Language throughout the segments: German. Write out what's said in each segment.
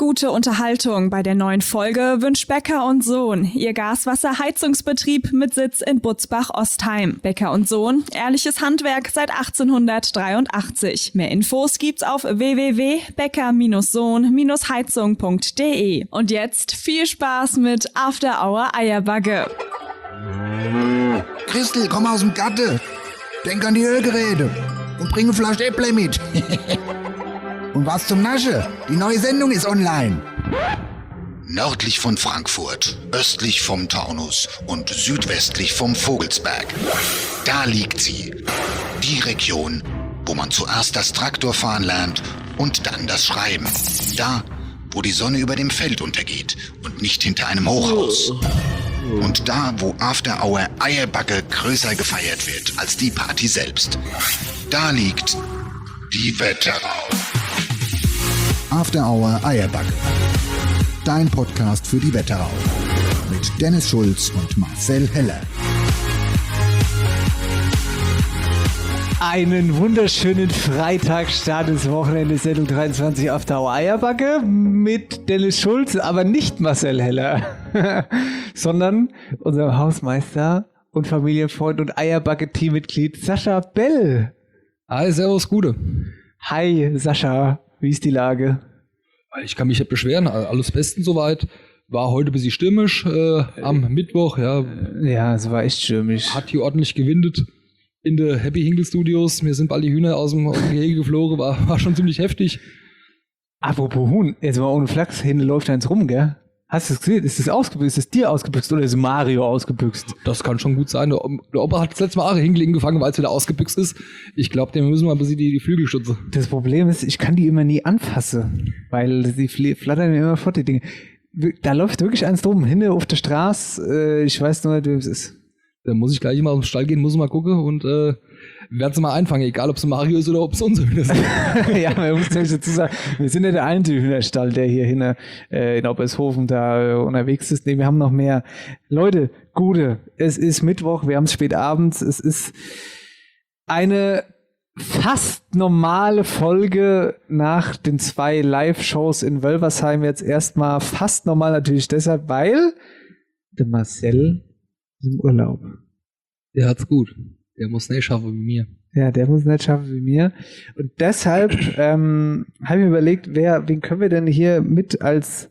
Gute Unterhaltung bei der neuen Folge wünscht Becker und Sohn, ihr Gaswasserheizungsbetrieb mit Sitz in Butzbach-Ostheim. Becker und Sohn, ehrliches Handwerk seit 1883. Mehr Infos gibt's auf www.becker-sohn-heizung.de. Und jetzt viel Spaß mit After Hour Eierbagge. Christel, komm aus dem Gatte. Denk an die Ölgeräte und bring eine Flasche Äpple mit. Und was zum Nasche? Die neue Sendung ist online. Nördlich von Frankfurt, östlich vom Taunus und südwestlich vom Vogelsberg. Da liegt sie. Die Region, wo man zuerst das Traktorfahren lernt und dann das Schreiben. Da, wo die Sonne über dem Feld untergeht und nicht hinter einem Hochhaus. Und da, wo After Hour Eierbagge größer gefeiert wird als die Party selbst. Da liegt die Wetterau. After Hour Eierbagge. Dein Podcast für die Wetterau. Mit Dennis Schulz und Marcel Heller. Einen wunderschönen Freitagstart ins Wochenende, Sendung 23 After Hour Eierbagge mit Dennis Schulz, aber nicht Marcel Heller, sondern unserem Hausmeister und Familienfreund und Eierbagge-Teammitglied Sascha Bell. Hi, servus, Gude. Hi, Sascha, wie ist die Lage? Ich kann mich nicht beschweren, alles bestens soweit. War heute ein bisschen stürmisch am Mittwoch, ja. Ja, es war echt stürmisch. Hat hier ordentlich gewindet in der Happy Hinkle Studios. Mir sind bald die Hühner aus dem Gehege geflogen, war schon ziemlich heftig. Apropos Huhn, jetzt mal ohne Flachs, hinten läuft eins rum, gell? Hast du es gesehen? Ist das ausgebüxt? Ist das dir ausgebüxt oder ist Mario ausgebüxt? Das kann schon gut sein. Der Opa hat das letzte Mal Hinklingen gefangen, weil es wieder ausgebüxt ist. Ich glaube, dem müssen wir ein bisschen die Flügel schützen. Das Problem ist, ich kann die immer nie anfassen, weil die flattern mir immer fort, die Dinge. Da läuft wirklich eins drum, hinten auf der Straße. Ich weiß nur nicht, wie es ist. Da muss ich gleich mal aus dem Stall gehen, muss mal gucken und werden sie mal einfangen, egal ob es Mario ist oder ob es unsere Hühner sind. Ja, man muss nämlich dazu sagen, wir sind ja der einzige Hühnerstall, der hier hinten in Oppershofen da unterwegs ist. Nee, wir haben noch mehr. Leute, Gute, es ist Mittwoch, wir haben es spät abends, es ist eine fast normale Folge nach den 2 Live-Shows in Wölversheim. Jetzt erstmal fast normal natürlich deshalb, weil der Marcel ist im Urlaub. Der hat's gut. Der muss nicht schaffen wie mir. Ja, der muss nicht schaffen wie mir. Und deshalb habe ich mir überlegt, wen können wir denn hier mit als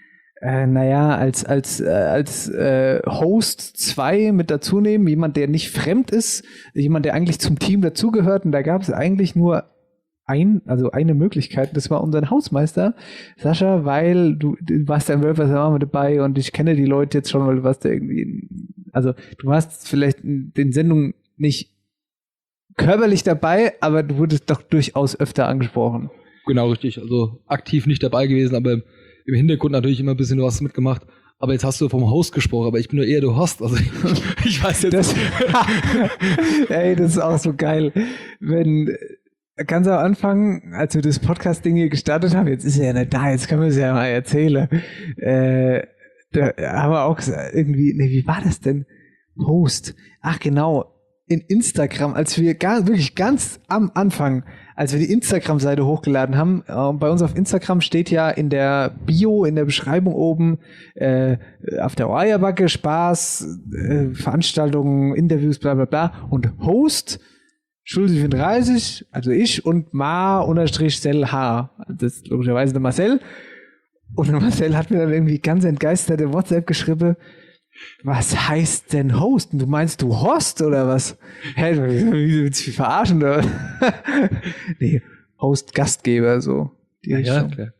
Host 2 mit dazu nehmen? Jemand, der nicht fremd ist, jemand, der eigentlich zum Team dazugehört. Und da gab es eigentlich nur eine Möglichkeit, das war unser Hausmeister, Sascha, weil du warst ja im Wölfersheim mit dabei und ich kenne die Leute jetzt schon, weil du warst ja irgendwie, also du warst vielleicht in den Sendungen nicht körperlich dabei, aber du wurdest doch durchaus öfter angesprochen. Genau, richtig. Also aktiv nicht dabei gewesen, aber im Hintergrund natürlich immer ein bisschen was mitgemacht. Aber jetzt hast du vom Host gesprochen, aber ich bin nur eher der Host. Also ich weiß jetzt. Ey, das ist auch so geil. Wenn ganz am Anfang, als wir das Podcast-Ding hier gestartet haben, jetzt ist er ja nicht da, jetzt können wir es ja mal erzählen. Da haben wir auch gesagt, irgendwie, wie war das denn? Post. Ach genau, in Instagram, als wir wirklich ganz am Anfang, als wir die Instagram-Seite hochgeladen haben, bei uns auf Instagram steht ja in der Bio, in der Beschreibung oben, auf der Eierbagge, Spaß, Veranstaltungen, Interviews, bla bla bla, und Host Schulze 34, also ich und Ma_Sel_H. Das ist logischerweise der Marcel. Und der Marcel hat mir dann irgendwie ganz entgeistert in WhatsApp geschrieben, was heißt denn Host? Du meinst du Host oder was? Hä, willst du mich verarschen oder? Nee, Host, Gastgeber, so. Ja, klar.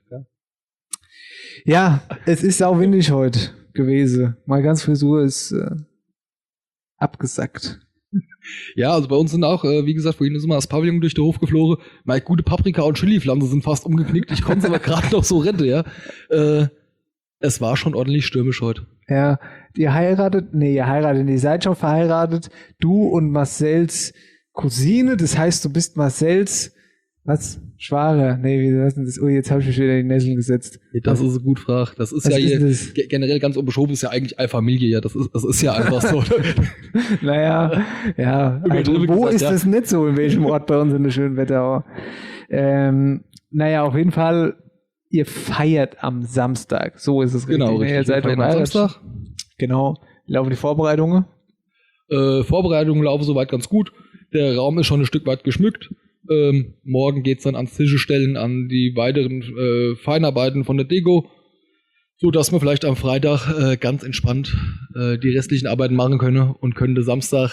Ja, es ist auch windig heute gewesen. Meine ganze Frisur ist abgesackt. Ja, also bei uns sind auch, wie gesagt, vorhin ist immer das Pavillon durch den Hof geflogen. Meine gute Paprika- und Chili-Pflanzen sind fast umgeknickt. Ich konnte es aber gerade noch so retten, ja. Es war schon ordentlich stürmisch heute. Ja, ihr heiratet, ihr seid schon verheiratet. Du und Marcels Cousine, das heißt, du bist Marcels, was? Schwager? Nee, wie heißt denn das? Oh, jetzt habe ich mich wieder in die Nesseln gesetzt. Das ist eine gute Frage. Das ist ja hier, generell ganz unbeschoben, ist ja eigentlich eine Familie, ja. Das ist ja einfach so. Naja, ja. Also, wo ist das nicht so, in welchem Ort bei uns in der schönen Wetterau? Naja, auf jeden Fall ihr feiert am Samstag. So ist es richtig. Genau, Ne? richtig. Ihr seid Wir feiern am Samstag. Genau. Wie laufen die Vorbereitungen? Vorbereitungen laufen soweit ganz gut. Der Raum ist schon ein Stück weit geschmückt. Morgen geht's dann ans Tische stellen, an die weiteren Feinarbeiten von der Deko, so dass wir vielleicht am Freitag ganz entspannt die restlichen Arbeiten machen können und könnte Samstag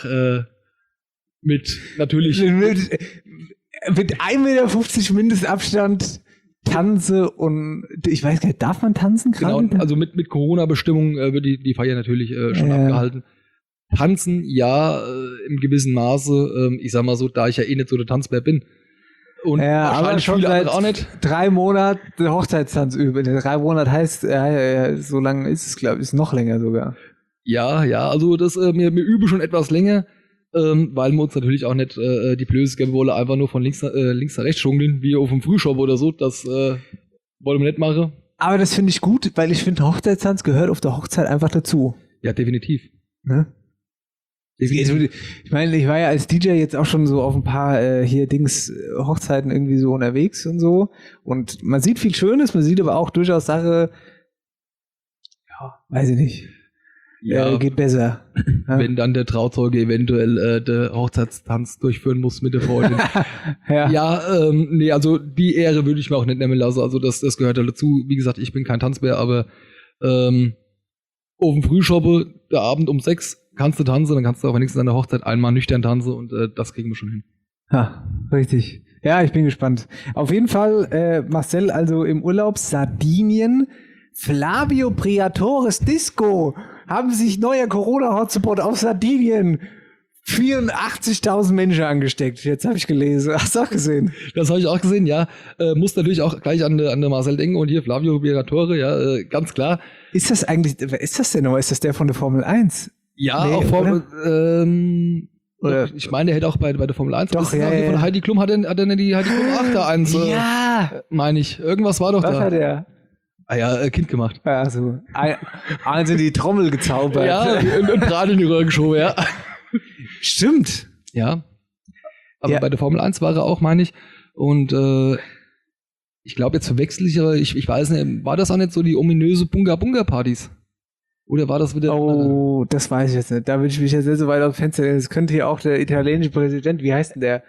mit natürlich Mit 1,50 Meter Mindestabstand tanze und ich weiß gar nicht, darf man tanzen genau, gerade? also mit Corona-Bestimmungen wird die Feier natürlich schon abgehalten. Tanzen, ja, im gewissen Maße. Ich sag mal so, da ich ja eh nicht so der Tanzbär bin. Und aber wahrscheinlich schon viele seit andere auch nicht. 3 Monaten Hochzeitstanz üben. 3 Monate heißt, so lange ist es, glaube ich, ist noch länger sogar. Ja, also das wir üben schon etwas länger, weil wir uns natürlich auch nicht die Blöße geben wollen, einfach nur von links nach rechts schunkeln, wie auf dem Frühshop oder so. Das wollen wir nicht machen. Aber das finde ich gut, weil ich finde, Hochzeitstanz gehört auf der Hochzeit einfach dazu. Ja, definitiv. Ne? Ich meine, ich war ja als DJ jetzt auch schon so auf ein paar Hochzeiten irgendwie so unterwegs und so. Und man sieht viel Schönes, man sieht aber auch durchaus Sache, weiß ich nicht. Geht besser. Wenn dann der Trauzeuge eventuell der Hochzeitstanz durchführen muss mit der Freundin. Nee, also die Ehre würde ich mir auch nicht nehmen lassen. Also das gehört halt dazu. Wie gesagt, ich bin kein Tanzbär, aber auf dem Frühschoppe, der Abend um 6 kannst du tanzen, dann kannst du auch wenigstens an der Hochzeit einmal nüchtern tanzen und das kriegen wir schon hin. Ja, richtig. Ja, ich bin gespannt. Auf jeden Fall, Marcel also im Urlaub Sardinien. Flavio Briatore's Disco haben sich neuer Corona-Hotspot auf Sardinien 84.000 Menschen angesteckt. Jetzt habe ich gelesen. Hast du auch gesehen? Das habe ich auch gesehen, ja. Muss natürlich auch gleich an der Marcel denken und hier Flavio Briatore, ja, ganz klar. Ist das denn nochmal? Ist das der von der Formel 1? Ja, Nee, auch Formel, Oder? ich meine, der hätte auch bei der Formel 1. Doch, ja, hier von Heidi Klum hat er nicht die Heidi Klum 8 da 1. Ja! Meine ich. Irgendwas war doch Was da. hat er? Ah ja, Kind gemacht. Also, also die Trommel gezaubert. Ja, und Brat in die Röhre geschoben, ja. Stimmt. Ja. Aber Ja. bei der Formel 1 war er auch, meine ich. Und ich glaube, jetzt verwechsel ich, aber ich weiß nicht, war das auch nicht so die ominöse Bunga-Bunga-Partys? Oder war das wieder... Oh, das weiß ich jetzt nicht. Da würde ich mich jetzt nicht so weit aus dem Fenster lehnen. Das könnte hier auch der italienische Präsident, wie heißt denn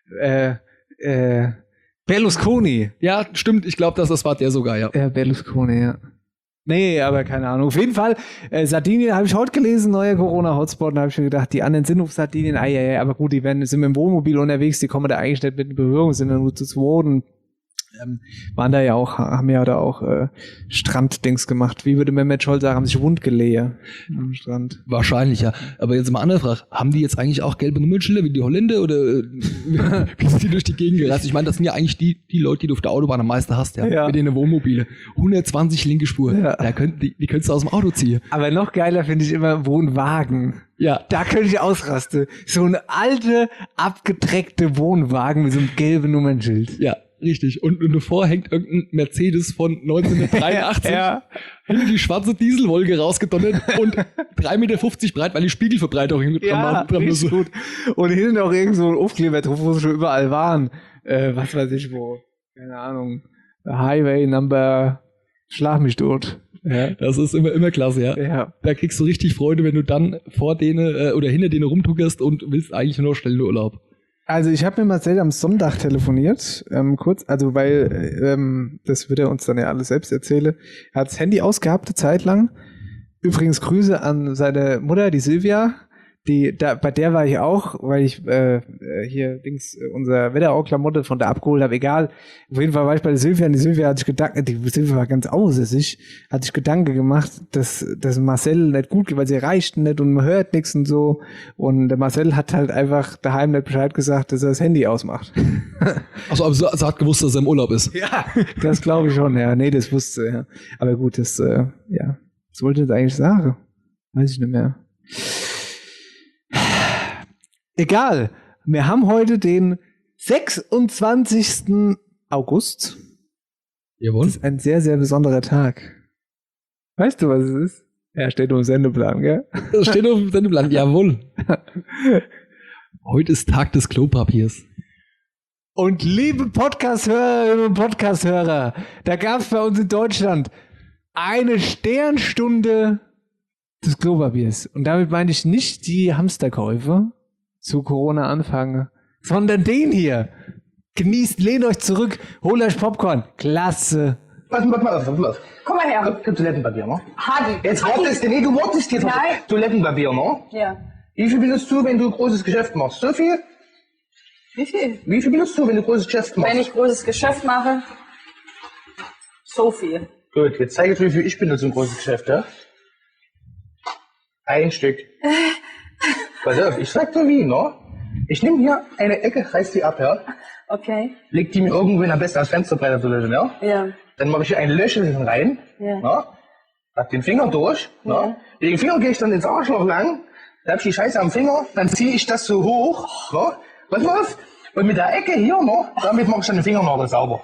der? Berlusconi. Ja, stimmt. Ich glaube, das war der sogar, ja. Berlusconi, ja. Nee, aber keine Ahnung. Auf jeden Fall, Sardinien habe ich heute gelesen, neuer Corona-Hotspot. Da habe ich mir gedacht, die anderen sind auf Sardinien, aber gut, die sind mit dem Wohnmobil unterwegs, die kommen da eigentlich nicht mit in Berührung, sind dann nur zu zweit und waren da ja auch, haben ja da auch Stranddings gemacht. Wie würde Mehmet Scholl sagen, haben sich wund gelegen am Strand. Wahrscheinlich, ja. Aber jetzt mal eine Frage. Haben die jetzt eigentlich auch gelbe Nummernschilder wie die Holländer oder wie sind die durch die Gegend gereist? Ich meine, das sind ja eigentlich die Leute, die du auf der Autobahn am meisten hast, ja. Mit denen Wohnmobile. 120 linke Spur. Ja. Die könntest du aus dem Auto ziehen. Aber noch geiler finde ich immer Wohnwagen. Ja. Da könnte ich ausrasten. So eine alte, abgedreckte Wohnwagen mit so einem gelben Nummernschild. Ja, richtig. Und davor hängt irgendein Mercedes von 1983. Ja. Hinter die schwarze Dieselwolke rausgedonnert und 3,50 Meter breit, weil die Spiegelverbreitung dran richtig gut. Und hinten auch irgend so ein Aufkleber drauf, wo sie schon überall waren. Was weiß ich wo. Keine Ahnung. Highway Number Schlag mich tot. Ja. Das ist immer klasse, ja. Ja. Da kriegst du richtig Freude, wenn du dann vor denen oder hinter denen rumtuckerst und willst eigentlich nur noch schnell in den Urlaub. Also ich habe mit Marcel am Sonntag telefoniert, kurz, also weil, das wird er uns dann ja alles selbst erzählen. Er hat das Handy ausgehabt, eine Zeit lang. Übrigens Grüße an seine Mutter, die Silvia. Bei der war ich auch, weil ich unser Wetterau-Klamotte von der abgeholt habe, egal. Auf jeden Fall war ich bei der Silvia und die Silvia war ganz außer hat sich Gedanken gemacht, dass Marcel nicht gut geht, weil sie erreicht nicht und man hört nichts und so. Und der Marcel hat halt einfach daheim nicht Bescheid gesagt, dass er das Handy ausmacht. Achso, aber sie hat gewusst, dass er im Urlaub ist. Ja, das glaube ich schon, ja. Nee, das wusste er. Ja. Aber gut, was wollte ich jetzt eigentlich sagen? Weiß ich nicht mehr. Egal, wir haben heute den 26. August. Jawohl. Das ist ein sehr, sehr besonderer Tag. Weißt du, was es ist? Ja, steht auf dem Sendeplan, gell? Das steht auf dem Sendeplan, jawohl. Heute ist Tag des Klopapiers. Und liebe Podcast-Hörerinnen und Podcast-Hörer, da gab es bei uns in Deutschland eine Sternstunde des Klopapiers. Und damit meine ich nicht die Hamsterkäufe zu Corona-Anfang, sondern den hier. Genießt, lehnt euch zurück, holt euch Popcorn. Klasse. Warte mal. Komm mal her. Toilettenpapier, ne? Hadi. Jetzt wartest du, nee, du wartest jetzt. Nein. Toilettenpapier, ne? Ja. Wie viel benutzt du, wenn du großes Geschäft machst? So viel? Wie viel? Wie viel benutzt du, wenn du großes Geschäft machst? Wenn ich großes Geschäft mache, so viel. Gut, jetzt zeige ich dir, wie viel ich benutze im großes Geschäft, ja? Ein Stück. Pass auf, ich sag dir wie, ne? Ich nehme hier eine Ecke, reiß die ab, ja? Okay. Leg die mir irgendwo am besten als Fensterbrett zu löschen, ja? Ja. Dann mache ich hier ein Löchelchen rein, Ja. ne? Hab den Finger durch, ne? Ja. Den Finger gehe ich dann ins Arschloch lang, dann hab ich die Scheiße am Finger, dann ziehe ich das so hoch, ne? Pass mal auf. Und mit der Ecke hier, ne? Damit mache ich dann den Fingernagel sauber.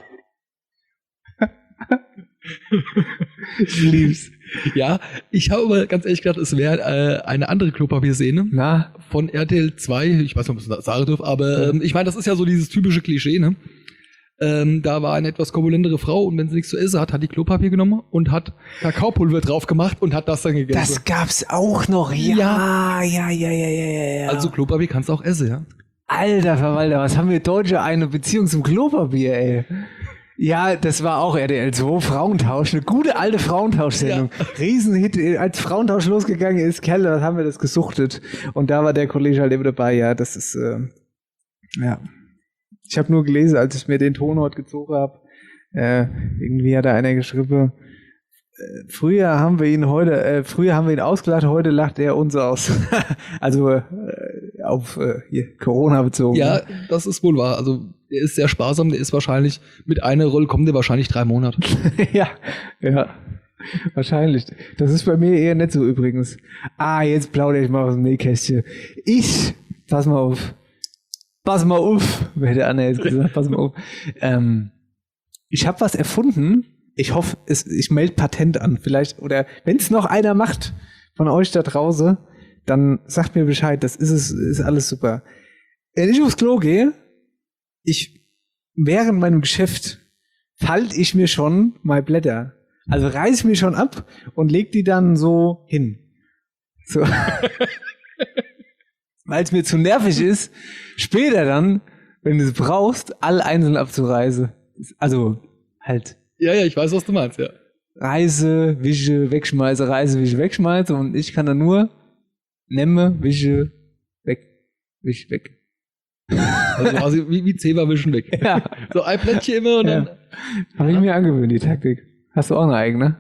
Ich lieb's. Ja, ich habe aber ganz ehrlich gedacht, es wäre eine andere Klopapierszene Na? von RTL 2. Ich weiß nicht, ob ich das sagen darf, aber ich meine, das ist ja so dieses typische Klischee, ne? Da war eine etwas korpulentere Frau und wenn sie nichts zu essen hat, hat die Klopapier genommen und hat Kakaopulver drauf gemacht und hat das dann gegessen. Das gab's auch noch. Ja. Also Klopapier kannst du auch essen, ja? Alter Verwalter, was haben wir Deutsche eine Beziehung zum Klopapier, ey? Ja, das war auch RTL 2, Frauentausch, eine gute alte Frauentauschsendung. Ja. Riesenhit, als Frauentausch losgegangen ist, Kerle, was haben wir das gesuchtet. Und da war der Kollege halt eben dabei, ja, das ist, ja. Ich habe nur gelesen, als ich mir den Ton heute gezogen habe, irgendwie hat da einer geschrieben, früher haben wir ihn ausgelacht, heute lacht er uns aus. Also auf hier, Corona bezogen. Ja, das ist wohl wahr. Also der ist sehr sparsam, der ist wahrscheinlich, mit einer Rolle kommt der wahrscheinlich 3 Monate. ja, wahrscheinlich. Das ist bei mir eher nicht so übrigens. Jetzt plaudere ich mal aus dem Nähkästchen. Pass mal auf, hätte Anna jetzt gesagt, pass mal auf. Ich habe was erfunden. Ich hoffe, ich melde Patent an, vielleicht, oder wenn es noch einer macht von euch da draußen, dann sagt mir Bescheid, das ist alles super. Wenn ich aufs Klo gehe, während meinem Geschäft falte ich mir schon meine Blätter. Also reiß ich mir schon ab und leg die dann so hin. So. Weil es mir zu nervig ist, später dann, wenn du es brauchst, alle einzeln abzureißen. Also halt. Ja, ich weiß, was du meinst, ja. Reise, wische, wegschmeiße, Reise, wische, wegschmeiße und ich kann dann nur nehme, wische, weg, wisch, weg. Also quasi wie Zewa wischen weg. Ja. So ein Plättchen immer und dann. Habe ich mir angewöhnt, die Taktik. Hast du auch eine eigene?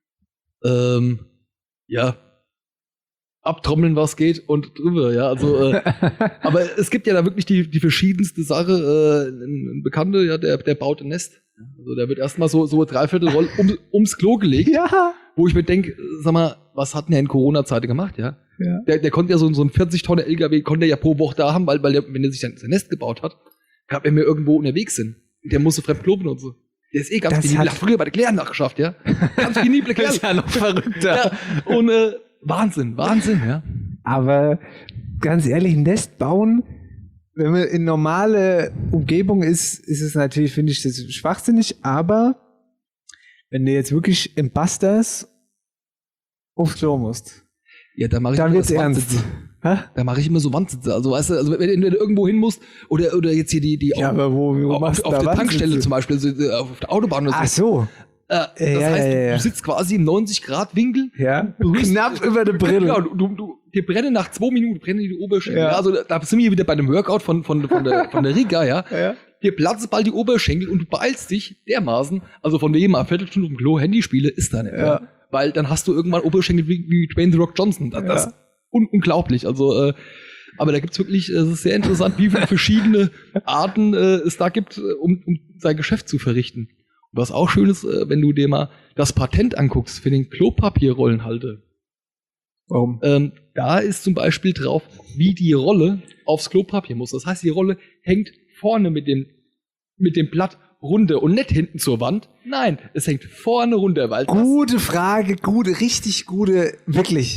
Ja. Abtrommeln, was geht und drüber, ja. Also, aber es gibt ja da wirklich die verschiedenste Sache. Ein Bekannter, ja, der baut ein Nest. Also der wird erstmal so 3/4 Roll ums Klo gelegt. Ja. Wo ich mir denke, sag mal, was hat denn der in Corona-Zeiten gemacht, ja? Ja. Der konnte ja so ein 40-Tonne LKW konnte er ja pro Woche da haben, weil der, wenn er sich dann sein Nest gebaut hat, gab er mir irgendwo unterwegs sind. Der musste fremd Klo benutzen. Der ist ganz penibel. Hat früher bei der Klären nachgeschafft, ja? Ganz penible Kerl. Das ist ja noch verrückter. Ja, und Wahnsinn, ja. Aber ganz ehrlich, ein Nest bauen, wenn man in normale Umgebung ist es natürlich, finde ich, das schwachsinnig, aber wenn du jetzt wirklich im Busters aufs Klo musst, ja, da dann wird's ernst. Da mache ich immer so Wandsitze. Also weißt du, wenn du irgendwo hin musst oder jetzt hier die ja, aber wo machst du auf da der Wandsitze? Tankstelle zum Beispiel, also auf der Autobahn oder so. Ach so. Das heißt, du sitzt quasi im 90-Grad-Winkel. Ja. Knapp über der Brille. Genau, dir brennen nach 2 Minuten die Oberschenkel. Ja. Ja, also da sind wir wieder bei einem Workout von der Riga, ja. Ja. Dir platzen bald die Oberschenkel und du beeilst dich dermaßen. Also von dem mal 1/4 Stunde im Klo Handyspiele ist da nicht. Ja. Weil dann hast du irgendwann Oberschenkel wie Dwayne The Rock Johnson. Das ist unglaublich. Also, aber da gibt's wirklich, es ist sehr interessant, wie viele verschiedene Arten es da gibt, um sein Geschäft zu verrichten. Und was auch schön ist, wenn du dir mal das Patent anguckst für den Klopapierrollenhalter. Warum? Da ist zum Beispiel drauf, wie die Rolle aufs Klopapier muss. Das heißt, die Rolle hängt vorne mit dem Blatt runter und nicht hinten zur Wand. Nein, es hängt vorne runter, weil Gute Frage, richtig gute, wirklich.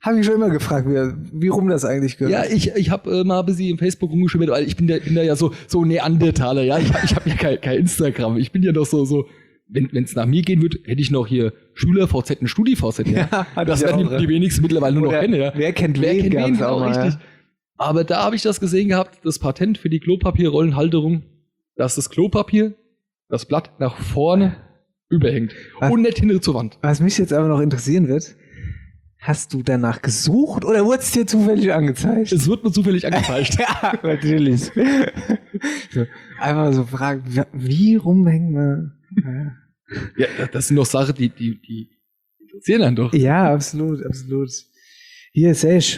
Habe ich schon immer gefragt, wie rum das eigentlich gehört. Ja, ich habe mal ein bisschen im Facebook rumgeschwimmt, weil ich bin da ja so Neandertaler, ja. Ich hab ja kein Instagram. Ich bin ja doch so wenn es nach mir gehen würde, hätte ich noch hier Schüler-VZ und Studi-VZ, ja. Das werden die wenigsten mittlerweile nur noch kennen, ja. Wer kennt wen, genau, richtig. Ja. Aber da habe ich das gesehen gehabt, das Patent für die Klopapierrollenhalterung, dass das Klopapier, das Blatt nach vorne überhängt und nicht hinten zur Wand. Was mich jetzt aber noch interessieren wird, hast du danach gesucht oder wurde es dir zufällig angezeigt? Es wird mir zufällig angezeigt. Ja, natürlich. So, einfach so fragen, wie rumhängen wir? Ja, das sind doch Sachen, die interessieren einen doch. Ja, absolut. Hier, Sesh.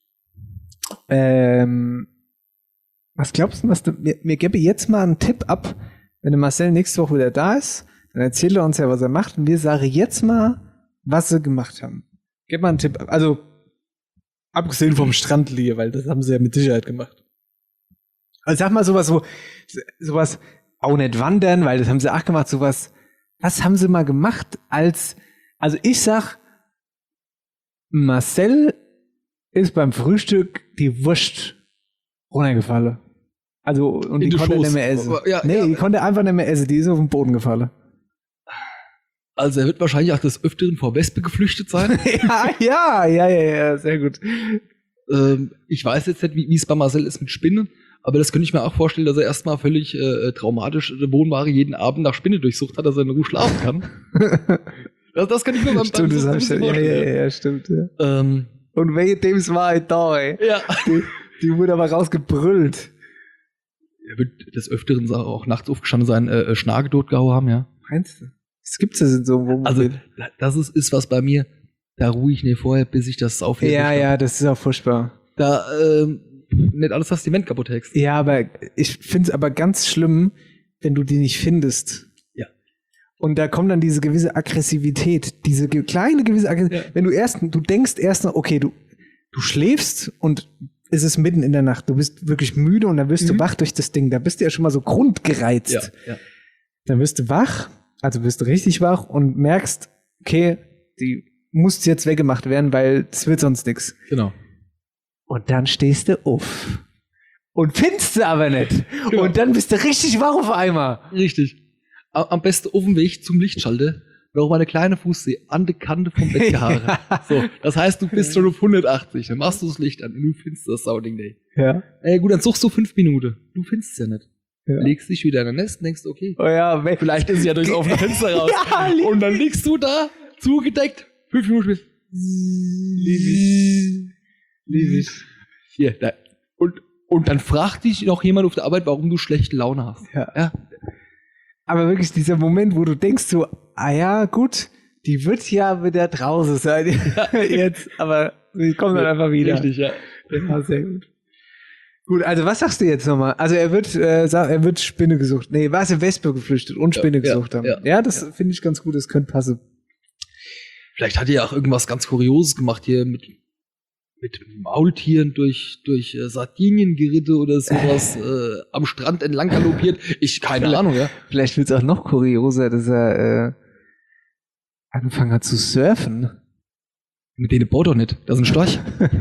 Was glaubst du, mir gebe jetzt mal einen Tipp ab, wenn der Marcel nächste Woche wieder da ist, dann erzählt er uns ja, was er macht und wir sagen jetzt mal, was sie gemacht haben. Gib mal einen Tipp ab. Also, abgesehen vom Strandliege, weil das haben sie ja mit Sicherheit gemacht. Also sag mal sowas, auch nicht wandern, weil das haben sie auch gemacht, sowas. Was haben sie mal gemacht also ich sag, Marcel ist beim Frühstück die Wurst runtergefallen. Also, und die konnte nicht mehr essen. Die konnte einfach nicht mehr essen, die ist auf den Boden gefallen. Also er wird wahrscheinlich auch des Öfteren vor Wespe geflüchtet sein. ja, sehr gut. Ich weiß jetzt nicht, wie es bei Marcel ist mit Spinnen, aber das könnte ich mir auch vorstellen, dass er erstmal völlig traumatisch Wohnware jeden Abend nach Spinne durchsucht hat, dass er in Ruhe schlafen kann. das kann ich mir beim Stimmt, das vorstellen. Ja, stimmt. Ja. Und wegen dem war ich da, ey. Ja. Die wurde aber rausgebrüllt. Er wird des Öfteren auch nachts aufgestanden sein, Schnage totgehauen haben, ja. Meinst du? Das gibt's ja so, wo also, das ist was bei mir, da ruhe ich nicht vorher, bis ich das aufhebe. Ja, das ist auch furchtbar. Da, nicht alles Testament kaputt hängst. Ja, aber ich find's aber ganz schlimm, wenn du die nicht findest. Ja. Und da kommt dann diese gewisse Aggressivität, diese kleine gewisse Aggressivität. Ja. Wenn du denkst erst noch, okay, du schläfst und es ist mitten in der Nacht, du bist wirklich müde und dann wirst du wach durch das Ding, da bist du ja schon mal so grundgereizt. Ja. Dann wirst du wach, also bist du richtig wach und merkst, okay, die muss jetzt weggemacht werden, weil das wird sonst nichts. Genau. Und dann stehst du auf. Und findest du aber nicht. Genau. Und dann bist du richtig wach auf einmal. Richtig. Am besten auf dem Weg zum Lichtschalter noch mal eine kleine Fußzehe an der Kante vom Bett gehauen. So, das heißt, du bist schon auf 180. Dann machst du das Licht an und du findest das Sauding Day. Ja. Gut, dann suchst du 5 Minuten. Du findest es ja nicht. Ja. Legst dich wieder in ein Nest und denkst, okay. Oh ja, vielleicht ist sie ja durchs offene Fenster raus. Ja, und dann liegst du da, zugedeckt, 5 Minuten später. Liebig. Hier, da. Und dann fragt dich noch jemand auf der Arbeit, warum du schlechte Laune hast. Ja. Aber wirklich dieser Moment, wo du denkst so, ja, gut, die wird ja wieder draußen sein jetzt, aber sie kommt dann einfach wieder. Richtig, ja. Ja, sehr gut. Gut, also was sagst du jetzt nochmal? Also er wird Spinne gesucht. Nee, Wespe geflüchtet und Spinne gesucht haben. Ja, das finde ich ganz gut, das könnte passen. Vielleicht hat er ja auch irgendwas ganz Kurioses gemacht hier mit Maultieren durch Sardinien geritten oder sowas, am Strand entlang galoppiert. Keine Ahnung, ja. Vielleicht wird es auch noch kurioser, dass er angefangen hat zu surfen. Mit denen baut doch nicht. Das ist ein Storch.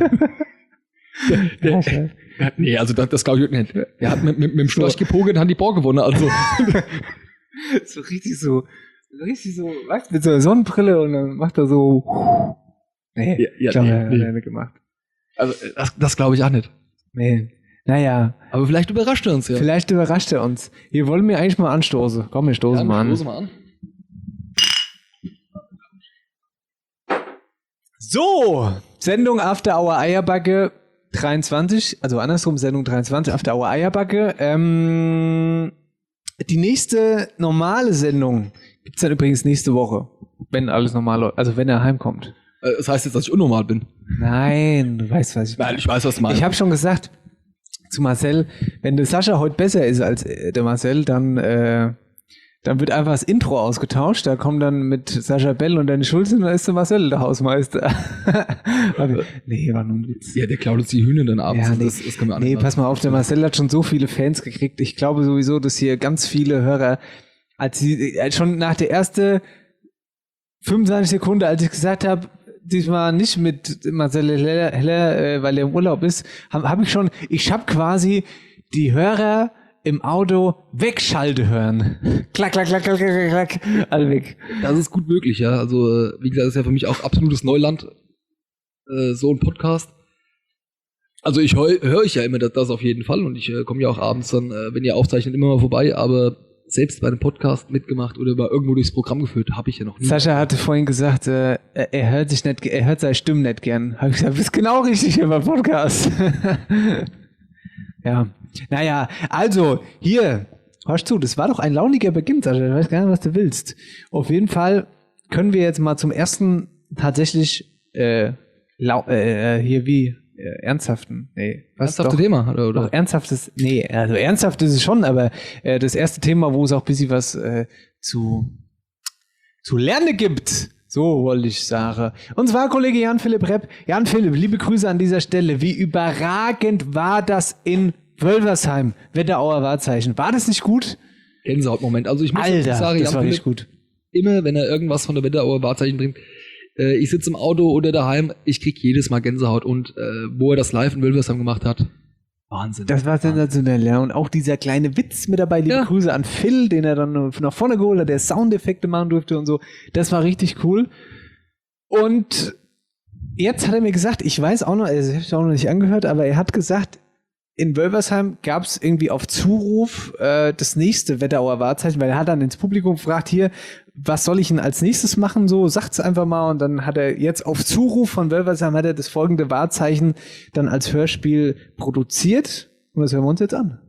Nee, also das glaube ich nicht. Der hat mit dem Storch gepogert und hat die Bohr gewonnen. Also. so richtig so, weißt du, mit so einer Sonnenbrille und dann macht er so. Nee, ich glaube, er hat er nicht gemacht. Also das glaube ich auch nicht. Nee. Naja. Aber vielleicht überrascht er uns ja. Vielleicht überrascht er uns. Wir wollen mir eigentlich mal anstoßen. Komm, wir stoßen mal an. So, Sendung After Hour Eierbacke 23, also andersrum, Sendung 23, After Hour Eierbacke. Die nächste normale Sendung gibt's dann übrigens nächste Woche, wenn alles normal läuft, also wenn er heimkommt. Das heißt jetzt, dass ich unnormal bin? Nein, du weißt, was ich meine. Nein, ich weiß, was du meinst. Ich habe schon gesagt zu Marcel, wenn der Sascha heute besser ist als der Marcel, dann wird einfach das Intro ausgetauscht. Da kommt dann mit Sascha Bell und Dennis Schulze und dann ist der Marcel der Hausmeister. Nee, war nur ein Witz. Ja, der klaut uns die Hühner dann abends. Ja, das kann man auch nicht pass mal auf, der Marcel hat schon so viele Fans gekriegt. Ich glaube sowieso, dass hier ganz viele Hörer, als sie schon nach der ersten 25 Sekunden, als ich gesagt habe, diesmal nicht mit Marcel Heller, weil er im Urlaub ist, ich habe quasi die Hörer im Auto wegschalten hören. Klack, klack, klack, klack, klack, klack, alle weg. Das ist gut möglich, ja. Also, wie gesagt, das ist ja für mich auch absolutes Neuland, so ein Podcast. Also ich höre ich ja immer das auf jeden Fall und ich komme ja auch abends dann, wenn ihr aufzeichnet, immer mal vorbei, aber selbst bei einem Podcast mitgemacht oder mal irgendwo durchs Programm geführt, habe ich ja noch nie. Sascha hatte vorhin gesagt, er hört seine Stimmen nicht gern. Habe ich gesagt, du bist genau richtig hier beim Podcast. Ja, naja, also hier, hörst du, das war doch ein launiger Beginn, Sascha, ich weiß gar nicht, was du willst. Auf jeden Fall können wir jetzt mal zum ersten tatsächlich ernsthaften, ernsthafte Thema, oder? Doch, ernsthaftes, also ernsthaft ist es schon, aber das erste Thema, wo es auch ein bisschen was zu lernen gibt, so wollte ich sagen. Und zwar Kollege Jan-Philipp Repp. Jan-Philipp, liebe Grüße an dieser Stelle. Wie überragend war das in Wölversheim, Wetterauer Wahrzeichen? War das nicht gut? Gänsehaut-Moment. Also ich muss Alter, sagen, das war nicht gut. Immer, wenn er irgendwas von der Wetterauer Wahrzeichen bringt, ich sitze im Auto oder daheim, ich krieg jedes Mal Gänsehaut. Und wo er das live in Wölversheim gemacht hat, Wahnsinn. Das war sensationell, ja. Und auch dieser kleine Witz mit dabei, liebe Grüße an Phil, den er dann nach vorne geholt hat, der Soundeffekte machen durfte und so. Das war richtig cool. Und jetzt hat er mir gesagt, ich weiß auch noch, also ich habe es auch noch nicht angehört, aber er hat gesagt, in Wölversheim gab es irgendwie auf Zuruf das nächste Wetterauer Wahrzeichen, weil er hat dann ins Publikum gefragt, hier, was soll ich denn als nächstes machen? So, sagt's einfach mal. Und dann hat er jetzt auf Zuruf von Wölversheim hat er das folgende Wahrzeichen dann als Hörspiel produziert. Und das hören wir uns jetzt an.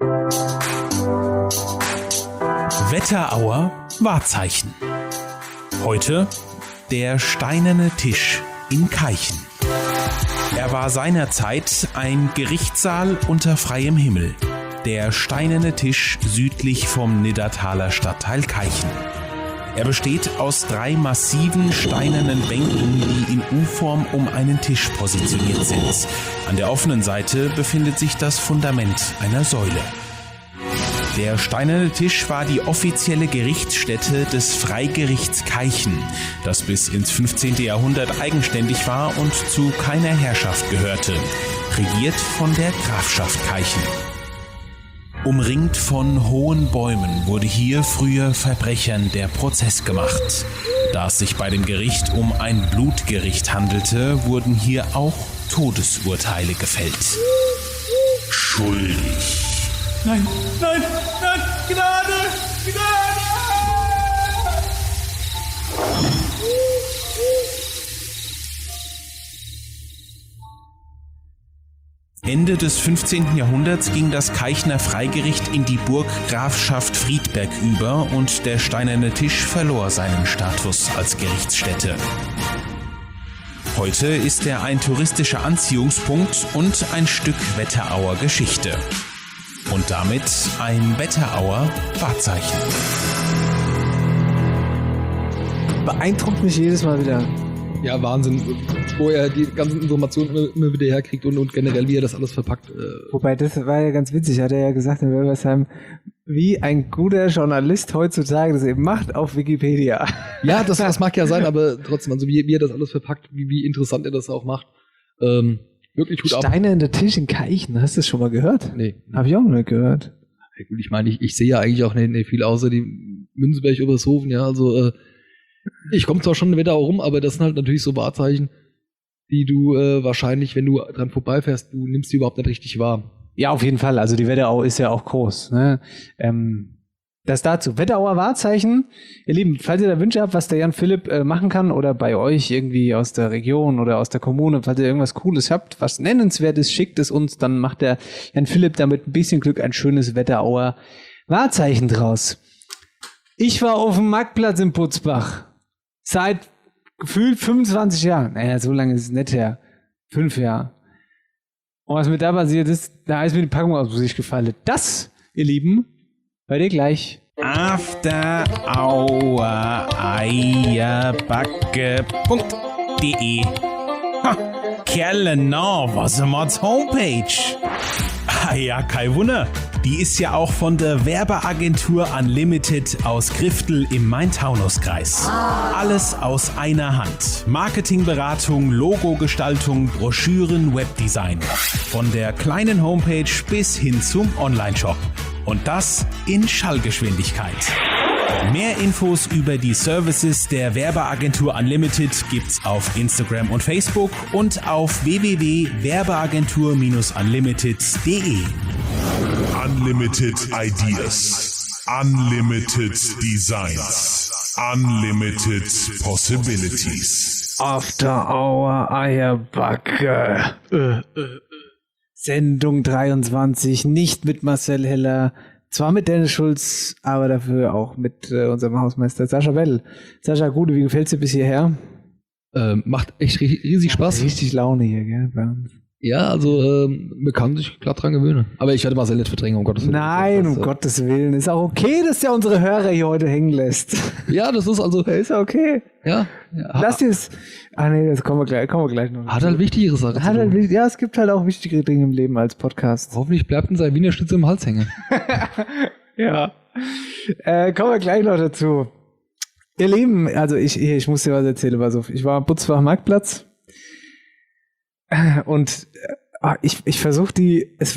Wetterauer Wahrzeichen. Heute der steinerne Tisch in Keichen. Er war seinerzeit ein Gerichtssaal unter freiem Himmel. Der steinerne Tisch südlich vom Niddertaler Stadtteil Keichen. Er besteht aus 3 massiven steinernen Bänken, die in U-Form um einen Tisch positioniert sind. An der offenen Seite befindet sich das Fundament einer Säule. Der steinerne Tisch war die offizielle Gerichtsstätte des Freigerichts Keichen, das bis ins 15. Jahrhundert eigenständig war und zu keiner Herrschaft gehörte, regiert von der Grafschaft Keichen. Umringt von hohen Bäumen wurde hier früher Verbrechern der Prozess gemacht. Da es sich bei dem Gericht um ein Blutgericht handelte, wurden hier auch Todesurteile gefällt. Schuldig. Nein, nein, nein, Gnade, Gnade! Ende des 15. Jahrhunderts ging das Keichner Freigericht in die Burggrafschaft Friedberg über und der steinerne Tisch verlor seinen Status als Gerichtsstätte. Heute ist er ein touristischer Anziehungspunkt und ein Stück Wetterauer Geschichte. Und damit ein Wetterauer Wahrzeichen. Beeindruckt mich jedes Mal wieder. Ja, Wahnsinn, wo er die ganzen Informationen immer wieder herkriegt und generell, wie er das alles verpackt. Wobei, das war ja ganz witzig, hat er ja gesagt in Wölversheim, wie ein guter Journalist heutzutage das eben macht auf Wikipedia. Ja, das mag ja sein, aber trotzdem, also wie er das alles verpackt, wie interessant er das auch macht. Wirklich gut ab. Steine in der Tisch in Keichen, hast du das schon mal gehört? Nee. Hab ich auch noch nicht gehört. Ja, gut, ich meine, ich sehe ja eigentlich auch nicht viel außer die Münzenberg Obershofen, ja, also ich komme zwar schon in Wetterau rum, aber das sind halt natürlich so Wahrzeichen, die du wahrscheinlich, wenn du dran vorbeifährst, du nimmst die überhaupt nicht richtig wahr. Ja, auf jeden Fall. Also die Wetterau ist ja auch groß. Ne? Das dazu. Wetterauer Wahrzeichen. Ihr Lieben, falls ihr da Wünsche habt, was der Jan-Philipp machen kann oder bei euch irgendwie aus der Region oder aus der Kommune, falls ihr irgendwas Cooles habt, was Nennenswertes, schickt es uns, dann macht der Jan-Philipp damit ein bisschen Glück ein schönes Wetterauer Wahrzeichen draus. Ich war auf dem Marktplatz in Butzbach. Seit gefühlt 25 Jahren. Naja, so lange ist es nicht her. 5 Jahre. Und was mir da passiert ist, da ist mir die Packung aus sich gefallen. Das, ihr Lieben, hört ihr gleich. After Hour Eierbacke.de Kerle, na, was ist Mods Homepage? Ah ja, kein Wunder. die ist ja auch von der Werbeagentur Unlimited aus Griftel im Main-Taunus-Kreis. Alles aus einer Hand. Marketingberatung, Logogestaltung, Broschüren, Webdesign. Von der kleinen Homepage bis hin zum Onlineshop. Und das in Schallgeschwindigkeit. Mehr Infos über die Services der Werbeagentur Unlimited gibt's auf Instagram und Facebook und auf www.werbeagentur-unlimited.de. Unlimited Ideas. Unlimited Designs. Unlimited Possibilities. After Hour Eierbacke. Sendung 23, nicht mit Marcel Heller, zwar mit Dennis Schulz, aber dafür auch mit unserem Hausmeister Sascha Well. Sascha, Gude, wie gefällt's dir bis hierher? Macht echt riesig Spaß. Richtig Laune hier, gell, bei uns. Ja, also man kann sich glatt dran gewöhnen. Aber ich werde Marcel nicht verdrängen, um Gottes Willen. Nein, um Gottes Willen. Ist auch okay, dass der unsere Hörer hier heute hängen lässt. Ja, das ist also... Ist okay. Ja. Lass dir es... Ah nee, das kommen wir gleich noch. Hat halt wichtigere Sachen zu tun. Ja, es gibt halt auch wichtigere Dinge im Leben als Podcast. Hoffentlich bleibt uns ein Wiener Schnitzel im Hals hängen. Ja. Kommen wir gleich noch dazu. Ihr Lieben, also ich muss dir was erzählen, pass auf. Ich war am Butzbach Marktplatz und ich versuche das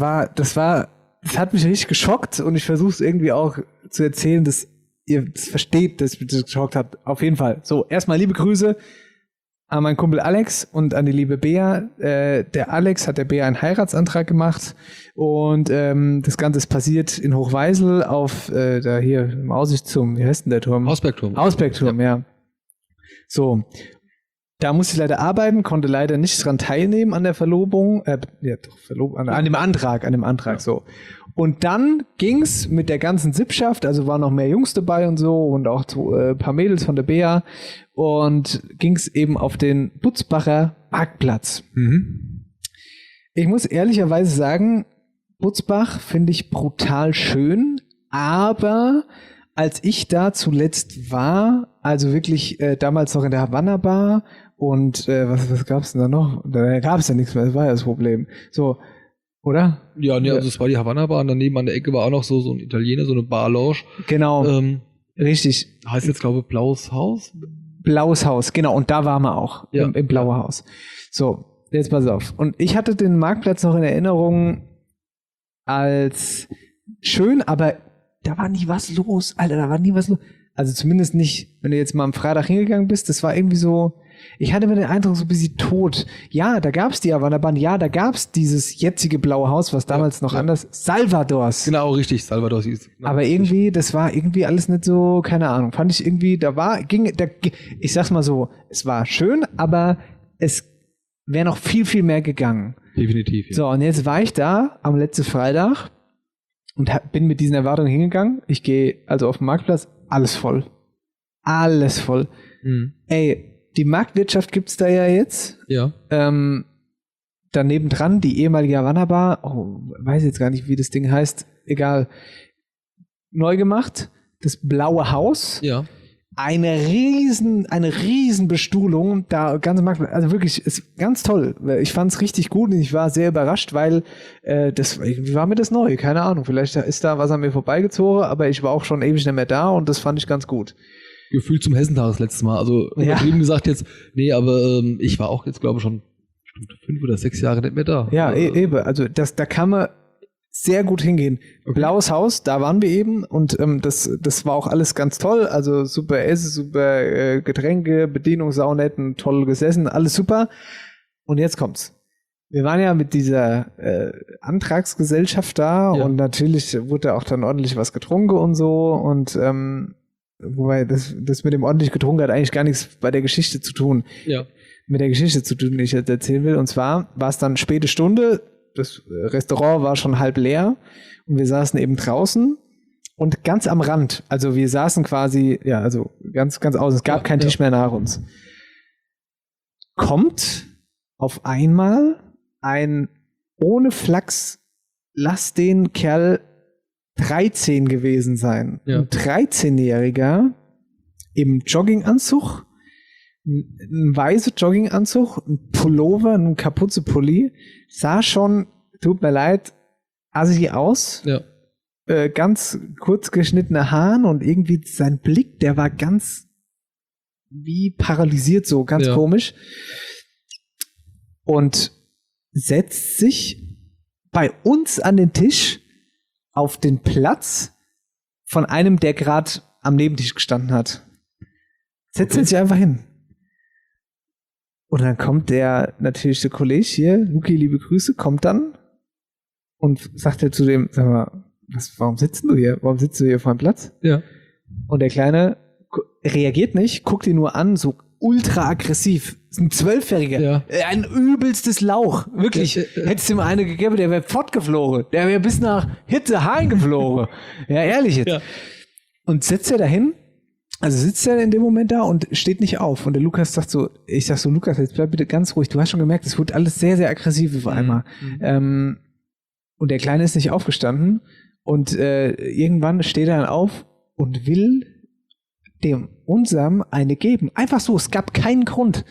hat mich richtig geschockt und ich versuche es irgendwie auch zu erzählen, dass ihr das versteht, dass mich das geschockt hat. Auf jeden Fall. So, erstmal liebe Grüße an meinen Kumpel Alex und an die liebe Bea. Der Alex hat der Bea einen Heiratsantrag gemacht und das Ganze ist passiert in Hochweisel auf da hier im Aussichtsturm. Wie heißt denn der Turm? Hausbergturm, ja. So, da musste ich leider arbeiten, konnte leider nicht dran teilnehmen an der Verlobung, an dem Antrag, so. Und dann ging's mit der ganzen Sippschaft, also waren noch mehr Jungs dabei und so und auch ein paar Mädels von der Bea und ging's eben auf den Butzbacher Marktplatz. Mhm. Ich muss ehrlicherweise sagen, Butzbach finde ich brutal schön, aber als ich da zuletzt war, also wirklich damals noch in der Havanna Bar und was gab's denn da noch? Da gab's ja nichts mehr, das war ja das Problem. So, oder? Ja, nee, also es war die Havanna Bar und daneben an der Ecke war auch noch so ein Italiener, so eine Bar Lounge. Genau, richtig. Heißt jetzt, glaube ich, Blaues Haus? Blaues Haus, genau, und da waren wir auch, ja. im Blaue Haus. So, jetzt pass auf. Und ich hatte den Marktplatz noch in Erinnerung als schön, aber da war nie was los, Alter, da war nie was los. Also zumindest nicht, wenn du jetzt mal am Freitag hingegangen bist, das war irgendwie so, ich hatte mir den Eindruck, so ein bisschen tot. Ja, da gab's die Havanna-Bahn, ja, da gab's dieses jetzige Blaue Haus, was damals noch anders, Salvadors. Genau, richtig, Salvadors hieß. Genau, aber irgendwie, das war irgendwie alles nicht so, keine Ahnung, fand ich irgendwie, ich sag's mal so, es war schön, aber es wäre noch viel, viel mehr gegangen. Definitiv. Ja. So, und jetzt war ich da am letzten Freitag und bin mit diesen Erwartungen hingegangen. Ich gehe also auf den Marktplatz, alles voll. Alles voll. Mhm. Ey, die Marktwirtschaft gibt's da ja jetzt. Ja. Daneben dran die ehemalige Havanna Bar. Oh, weiß jetzt gar nicht, wie das Ding heißt. Egal. Neu gemacht. Das Blaue Haus. Ja. Eine riesen Bestuhlung. Da ganze Marktplatz. Also wirklich, ist ganz toll. Ich fand's richtig gut und ich war sehr überrascht, weil irgendwie war mir das neu. Keine Ahnung. Vielleicht ist da was an mir vorbeigezogen, aber ich war auch schon ewig nicht mehr da und das fand ich ganz gut. Gefühlt zum Hessentag das letzte Mal. Also übertrieben gesagt jetzt, nee, aber ich war auch jetzt, glaube ich, schon 5 oder 6 Jahre nicht mehr da. Ja, eben. Also da kann man sehr gut hingehen. Okay. Blaues Haus, da waren wir eben und das war auch alles ganz toll. Also super Essen, super Getränke, Bedienung, saunetten, toll gesessen, alles super. Und jetzt kommt's. Wir waren ja mit dieser Antragsgesellschaft da und natürlich wurde auch dann ordentlich was getrunken und so und wobei, das mit dem ordentlich getrunken hat eigentlich gar nichts bei der Geschichte zu tun. Ja. Mit der Geschichte zu tun, die ich jetzt erzählen will. Und zwar war es dann späte Stunde, das Restaurant war schon halb leer und wir saßen eben draußen und ganz am Rand, also wir saßen quasi, ja, also ganz außen, es gab keinen Tisch mehr nach uns. Kommt auf einmal ein ohne Flachs, lass den Kerl 13 gewesen sein. Ja. Ein 13-Jähriger im Jogginganzug, ein weißer Jogginganzug, ein Pullover, ein Kapuze-Pulli, sah schon, tut mir leid, assi aus. Ja. ganz kurz geschnittene Haaren und irgendwie sein Blick, der war ganz wie paralysiert so, ganz komisch. Und setzt sich bei uns an den Tisch auf den Platz von einem, der gerade am Nebentisch gestanden hat. Setzt sich einfach hin. Und dann kommt der Kollege hier, Luki, liebe Grüße, kommt dann und sagt er zu dem, sag mal, warum sitzt du hier? Warum sitzt du hier vor dem Platz? Ja. Und der Kleine reagiert nicht, guckt ihn nur an, so ultra aggressiv. Das ist ein 12-Jähriger. Ja. Ein übelstes Lauch. Wirklich. Hättest du ihm eine gegeben, der wäre fortgeflogen. Der wäre bis nach Hitzehain geflogen. Ja, ehrlich jetzt. Ja. Und sitzt er dahin, also sitzt er in dem Moment da und steht nicht auf. Und der Lukas sagt so, ich sag so, Lukas, jetzt bleib bitte ganz ruhig. Du hast schon gemerkt, es wird alles sehr, sehr aggressiv auf einmal. Und der Kleine ist nicht aufgestanden. Und irgendwann steht er dann auf und will dem unserem eine geben. Einfach so, es gab keinen Grund.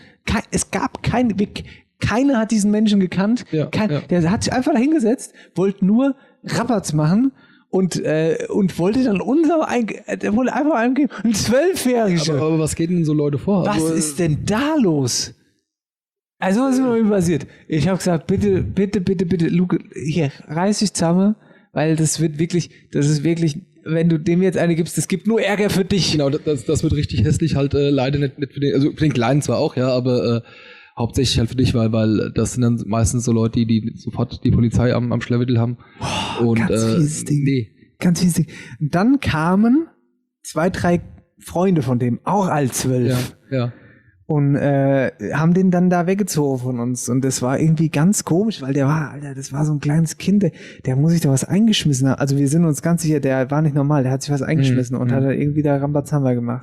Keiner hat diesen Menschen gekannt. Der hat sich einfach dahingesetzt, wollte nur Rabatz machen und wollte dann der wollte einfach einem geben. Ein 12-Jähriger. Aber was geht denn so Leute vor? Was ist denn da los? Also, was ist mir passiert? Ich habe gesagt, bitte, Luke, hier, reiß dich zusammen, weil das ist wirklich, wenn du dem jetzt eine gibst, das gibt nur Ärger für dich. Genau, das wird richtig hässlich, halt leider nicht für den, also für den Kleinen zwar auch, ja, aber hauptsächlich halt für dich, weil das sind dann meistens so Leute, die sofort die Polizei am Schlawittel haben. Und ganz fieses Ding. Nee. Ganz fieses Ding. Und dann kamen 2, 3 Freunde von dem, auch alt 12. Ja. Und haben den dann da weggezogen von uns. Und das war irgendwie ganz komisch, weil das war so ein kleines Kind, der muss sich da was eingeschmissen haben. Also wir sind uns ganz sicher, der war nicht normal, der hat sich was eingeschmissen und hat da irgendwie da Rambazamba gemacht.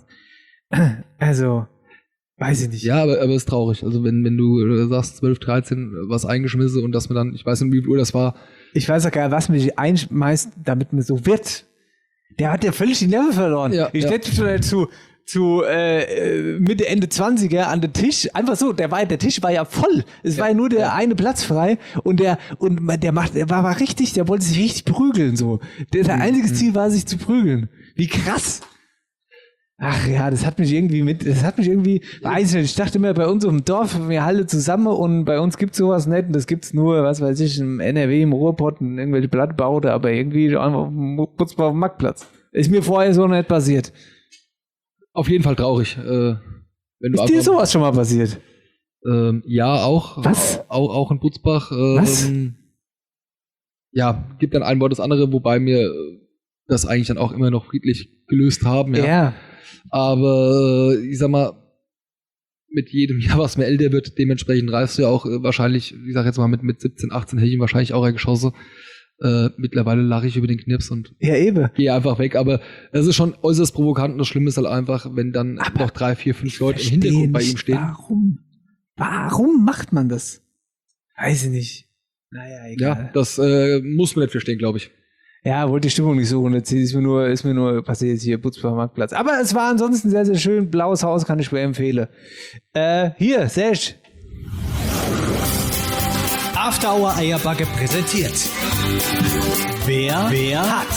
Also, weiß ich nicht. Ja, aber ist traurig. Also wenn du sagst 12, 13, was eingeschmissen und dass man dann, ich weiß nicht, wie viel Uhr das war. Ich weiß auch gar nicht, was mich einschmeißt, damit man so wird. Der hat ja völlig die Nerven verloren. Ja, ich stelle schon dazu, zu Mitte, Ende 20er an den Tisch. Einfach so, der Tisch war ja voll. Es war ja nur der eine Platz frei und der war richtig, der wollte sich richtig prügeln so. Der einzige Ziel war, sich zu prügeln. Wie krass. Ach ja, das hat mich irgendwie, weiß ich nicht, ich dachte immer, bei uns im Dorf, wir alle zusammen und bei uns gibt's sowas nicht und das gibt's nur, was weiß ich, im NRW, im Ruhrpott, in irgendwelche Blattbaute, aber irgendwie einfach kurz auf dem Marktplatz. Ist mir vorher so nicht passiert. Auf jeden Fall traurig. Ist dir sowas schon mal passiert? Ja, auch. Was? Auch in Butzbach. Was? Ja, gibt dann ein Wort das andere, wobei wir das eigentlich dann auch immer noch friedlich gelöst haben. Ja. Aber ich sag mal, mit jedem Jahr, was mehr älter wird, dementsprechend reifst du ja auch wahrscheinlich, ich sag jetzt mal mit 17, 18 hätte ich ihn wahrscheinlich auch geschossen. Mittlerweile lache ich über den Knips und gehe einfach weg. Aber es ist schon äußerst provokant und das Schlimme ist halt einfach, wenn dann noch 3, 4, 5 Leute im Hintergrund bei ihm stehen. Warum macht man das? Weiß ich nicht. Naja, egal. Ja, das muss man nicht verstehen, glaube ich. Ja, wollte die Stimmung nicht suchen. Jetzt ist mir nur passiert hier, Butzbacher Marktplatz. Aber es war ansonsten sehr, sehr schön. Blaues Haus kann ich mir empfehlen. Hier, Serge. After Hour Eierbacke präsentiert. Wer hat?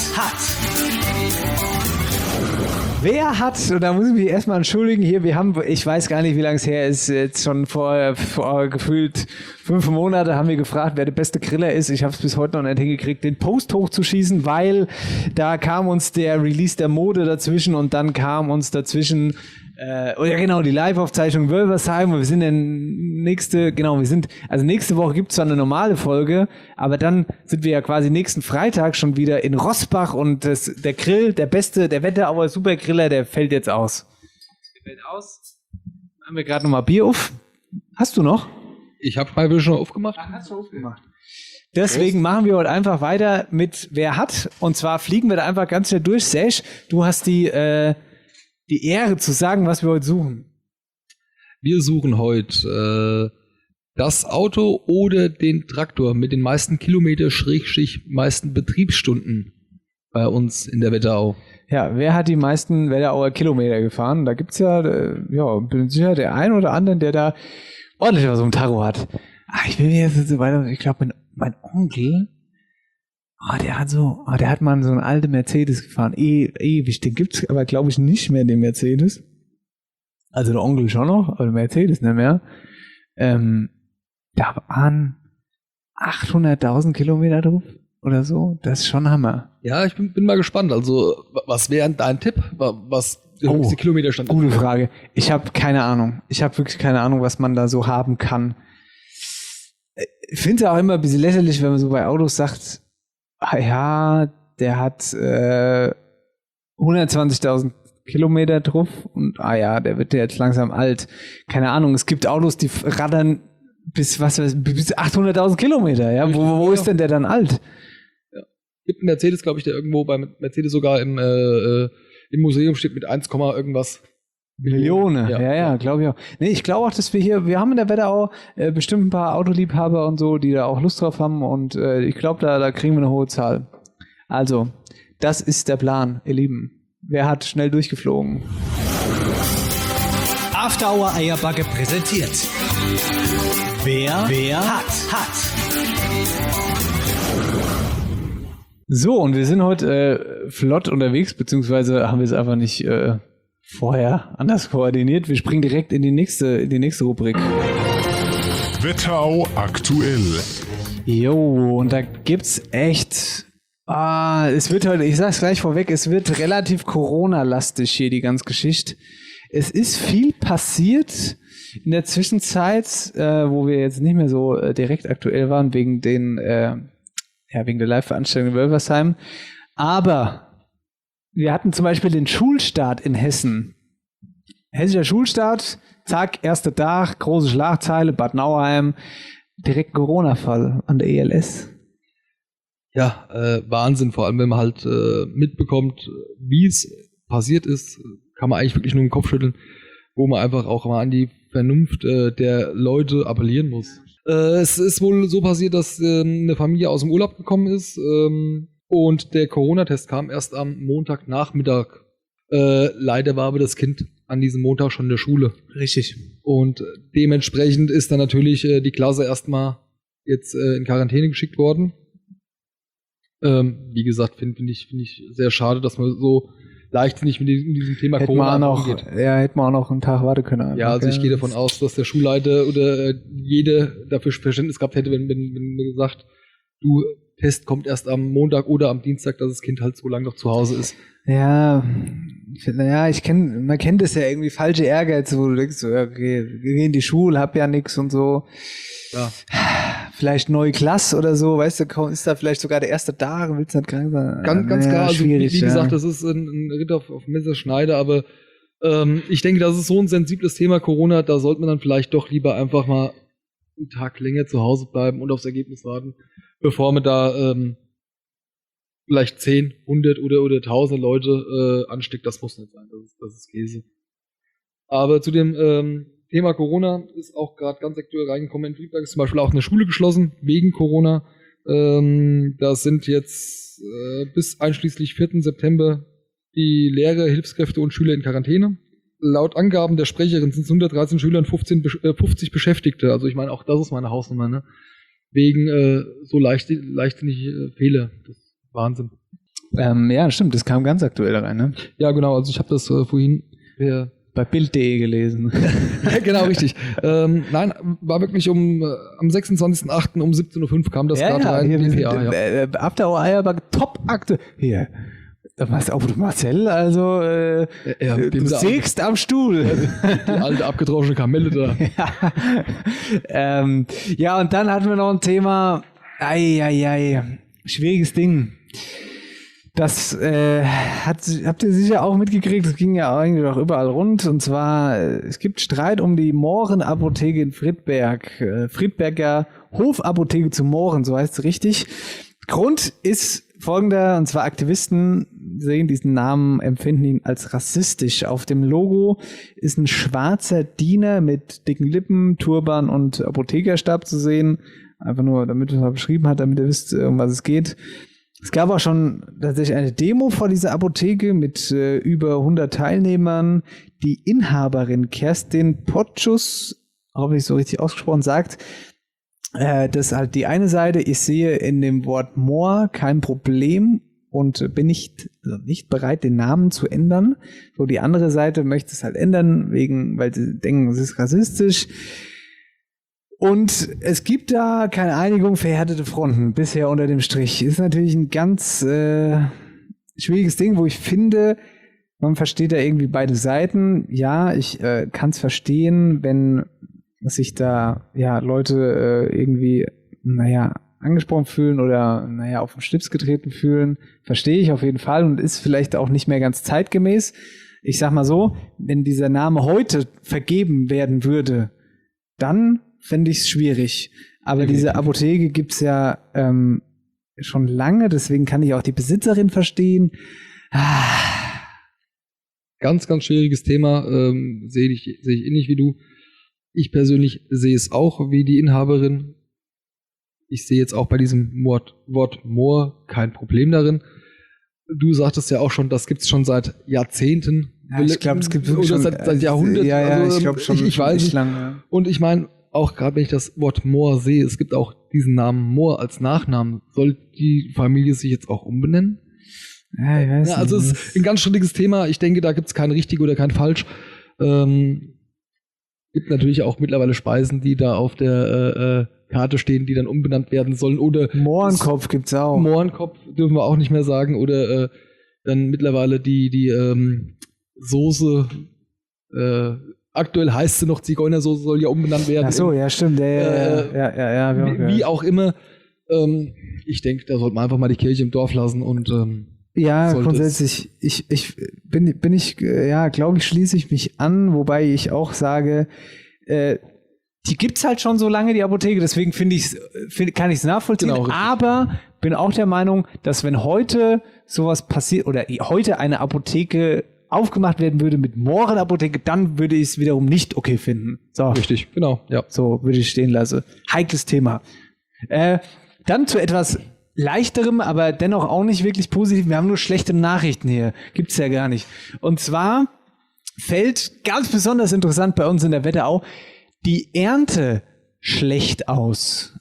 Wer hat, und da muss ich mich erstmal entschuldigen, hier, ich weiß gar nicht, wie lange es her ist, jetzt schon vor gefühlt 5 Monate haben wir gefragt, wer der beste Griller ist. Ich habe es bis heute noch nicht hingekriegt, den Post hochzuschießen, weil da kam uns der Release der Mode dazwischen und dann kam uns dazwischen die Live-Aufzeichnung Wölversheim. Wir sind nächste Woche gibt es zwar eine normale Folge, aber dann sind wir ja quasi nächsten Freitag schon wieder in Rossbach und der Grill, der Wetterauer Supergriller, der fällt jetzt aus. Der fällt aus. Haben wir gerade nochmal Bier auf? Hast du noch? Ich habe freiwillig schon aufgemacht. Hast du aufgemacht? Deswegen machen wir heute einfach weiter mit Wer hat? Und zwar fliegen wir da einfach ganz schnell durch. Sesh, du hast die Ehre zu sagen, was wir heute suchen. Wir suchen heute das Auto oder den Traktor mit den meisten Kilometer / meisten Betriebsstunden bei uns in der Wetterau. Ja, wer hat die meisten Wetterauer Kilometer gefahren? Da gibt's bin sicher, der ein oder andere, der da ordentlich was um Tacho hat. Ich will mir jetzt so weiter, ich glaube, mein Onkel der hat mal so einen alten Mercedes gefahren. Ewig, den gibt's aber, glaube ich, nicht mehr, den Mercedes. Also der Onkel schon noch, aber der Mercedes nicht mehr. Da waren 800.000 Kilometer drauf oder so. Das ist schon Hammer. Ja, ich bin mal gespannt. Also, was wäre dein Tipp? Was der höchste Kilometerstand ist? Gute Frage. Ich habe keine Ahnung. Ich habe wirklich keine Ahnung, was man da so haben kann. Ich finde es auch immer ein bisschen lächerlich, wenn man so bei Autos sagt, ja, der hat 120.000 Kilometer drauf und der wird ja jetzt langsam alt. Keine Ahnung, es gibt Autos, die raddern bis 800.000 Kilometer, ja? Wo ist denn der dann alt? Ja. Gibt einen Mercedes, glaube ich, der irgendwo bei Mercedes sogar im Museum steht mit 1, irgendwas. Millionen, ja, glaube ich auch. Nee, ich glaube auch, dass wir haben in der Wetterau bestimmt ein paar Autoliebhaber und so, die da auch Lust drauf haben und ich glaube, da kriegen wir eine hohe Zahl. Also, das ist der Plan, ihr Lieben. Wer hat schnell durchgeflogen? After Hour Eierbacke präsentiert. Wer hat. So, und wir sind heute flott unterwegs, beziehungsweise haben wir es einfach nicht vorher anders koordiniert. Wir springen direkt in die nächste Rubrik. Wetterau aktuell. Jo, und da gibt's echt... es wird heute, ich sag's gleich vorweg, es wird relativ Corona-lastig hier, die ganze Geschichte. Es ist viel passiert in der Zwischenzeit, wo wir jetzt nicht mehr so direkt aktuell waren, wegen der Live-Veranstaltung in Wölversheim. Aber wir hatten zum Beispiel den Schulstart in Hessen. Hessischer Schulstart, zack, erster Tag, große Schlagzeile, Bad Nauheim, direkt Corona-Fall an der ELS. Ja, Wahnsinn, vor allem wenn man halt mitbekommt, wie es passiert ist, kann man eigentlich wirklich nur den Kopf schütteln, wo man einfach auch mal an die Vernunft der Leute appellieren muss. Es ist wohl so passiert, dass eine Familie aus dem Urlaub gekommen ist und der Corona-Test kam erst am Montagnachmittag. Leider war aber das Kind an diesem Montag schon in der Schule. Richtig. Und dementsprechend ist dann natürlich die Klasse erstmal jetzt in Quarantäne geschickt worden. Wie gesagt, finde ich sehr schade, dass man so leichtsinnig mit diesem Thema Corona umgeht. Ja, hätte man auch noch einen Tag warten können. Ja, also ich gehe davon aus, dass der Schulleiter oder jede dafür Verständnis gehabt hätte, wenn man gesagt, du, Test kommt erst am Montag oder am Dienstag, dass das Kind halt so lange noch zu Hause ist. Ja, man kennt das ja irgendwie, falsche Ehrgeiz, wo du denkst, so, okay, wir gehen in die Schule, hab ja nix und so. Ja. Vielleicht neue Klasse oder so, weißt du, ist da vielleicht sogar der erste Tag, willst du nicht krank sein? Ganz klar, also wie gesagt, das ist ein Ritt auf Messerschneide, aber ich denke, das ist so ein sensibles Thema Corona, da sollte man dann vielleicht doch lieber einfach mal einen Tag länger zu Hause bleiben und aufs Ergebnis warten, bevor man da vielleicht 10, 100 oder 1000 Leute ansteckt. Das muss nicht sein, das ist Käse. Aber zu dem Thema Corona ist auch gerade ganz aktuell reingekommen. In Friedberg ist zum Beispiel auch eine Schule geschlossen, wegen Corona. Da sind jetzt bis einschließlich 4. September die Lehrer, Hilfskräfte und Schüler in Quarantäne. Laut Angaben der Sprecherin sind es 113 Schüler und 50 Beschäftigte. Also ich meine, auch das ist meine Hausnummer, ne? Wegen so leichtsinnig Fehler. Das ist Wahnsinn. Ja, stimmt, das kam ganz aktuell rein, ne? Ja, genau, also ich habe das vorhin bei Bild.de gelesen. Ja, genau, richtig. Nein, war wirklich am 26.08. um 17.05 Uhr kam das gerade rein. After Hour Eierbacke, Top-Akte. Hier, da machst auch Marcel, also du sägst am Stuhl. Die alte abgetroschene Kamelle da. Ja, und dann hatten wir noch ein Thema, schwieriges Ding. Das habt ihr sicher auch mitgekriegt, das ging ja eigentlich auch überall rund. Und zwar, es gibt Streit um die Mohren-Apotheke in Friedberg. Friedberger Hofapotheke zu Mohren, so heißt es richtig. Grund ist folgender, und zwar Aktivisten sehen diesen Namen, empfinden ihn als rassistisch. Auf dem Logo ist ein schwarzer Diener mit dicken Lippen, Turban und Apothekerstab zu sehen. Einfach nur, damit er es beschrieben hat, damit ihr wisst, um was es geht. Es gab auch schon tatsächlich eine Demo vor dieser Apotheke mit über 100 Teilnehmern. Die Inhaberin Kerstin Potschus, hoffe ich so richtig ausgesprochen, sagt, Das ist halt die eine Seite. Ich sehe in dem Wort Moor kein Problem und bin nicht bereit, den Namen zu ändern. So, die andere Seite möchte es halt ändern, weil sie denken, es ist rassistisch. Und es gibt da keine Einigung, verhärtete Fronten, bisher unter dem Strich. Ist natürlich ein ganz schwieriges Ding, wo ich finde, man versteht da irgendwie beide Seiten. Ja, ich kann es verstehen, wenn sich da Leute irgendwie, angesprochen fühlen oder, auf den Schlips getreten fühlen. Verstehe ich auf jeden Fall und ist vielleicht auch nicht mehr ganz zeitgemäß. Ich sag mal so, wenn dieser Name heute vergeben werden würde, dann fände ich es schwierig. Aber diese Apotheke gibt's ja schon lange, deswegen kann ich auch die Besitzerin verstehen. Ganz, ganz schwieriges Thema, sehe ich ähnlich wie du. Ich persönlich sehe es auch wie die Inhaberin. Ich sehe jetzt auch bei diesem Wort Moor kein Problem darin. Du sagtest ja auch schon, das gibt's schon seit Jahrzehnten. Ja, ich glaube, es gibt oder schon seit Jahrhunderten. Ja, also, ich glaube schon. Ich weiß nicht. Lang, ja. Und ich meine, auch gerade wenn ich das Wort Moor sehe, es gibt auch diesen Namen Moor als Nachnamen. Soll die Familie sich jetzt auch umbenennen? Ja, ich weiß nicht. Also es ist ein ganz strittiges Thema. Ich denke, da gibt's kein richtig oder kein falsch. Gibt natürlich auch mittlerweile Speisen, die da auf der Karte stehen, die dann umbenannt werden sollen. Oder Mohrenkopf gibt's auch. Mohrenkopf dürfen wir auch nicht mehr sagen. Oder dann mittlerweile die Soße, aktuell heißt sie noch Zigeunersoße, soll ja umbenannt werden. Ach so, ja, stimmt. Wie auch immer. Ich denke, da sollte man einfach mal die Kirche im Dorf lassen und ja, grundsätzlich, glaube ich, schließe ich mich an, wobei ich auch sage, die gibt's halt schon so lange, die Apotheke, deswegen kann ich es nachvollziehen, genau, aber bin auch der Meinung, dass wenn heute sowas passiert oder heute eine Apotheke aufgemacht werden würde mit Mohrenapotheke, dann würde ich es wiederum nicht okay finden. So. Richtig, genau, ja. So würde ich stehen lassen. Heikles Thema. Dann zu etwas leichterem, aber dennoch auch nicht wirklich positiv. Wir haben nur schlechte Nachrichten hier. Gibt's ja gar nicht. Und zwar fällt ganz besonders interessant bei uns in der Wetterau die Ernte schlecht aus.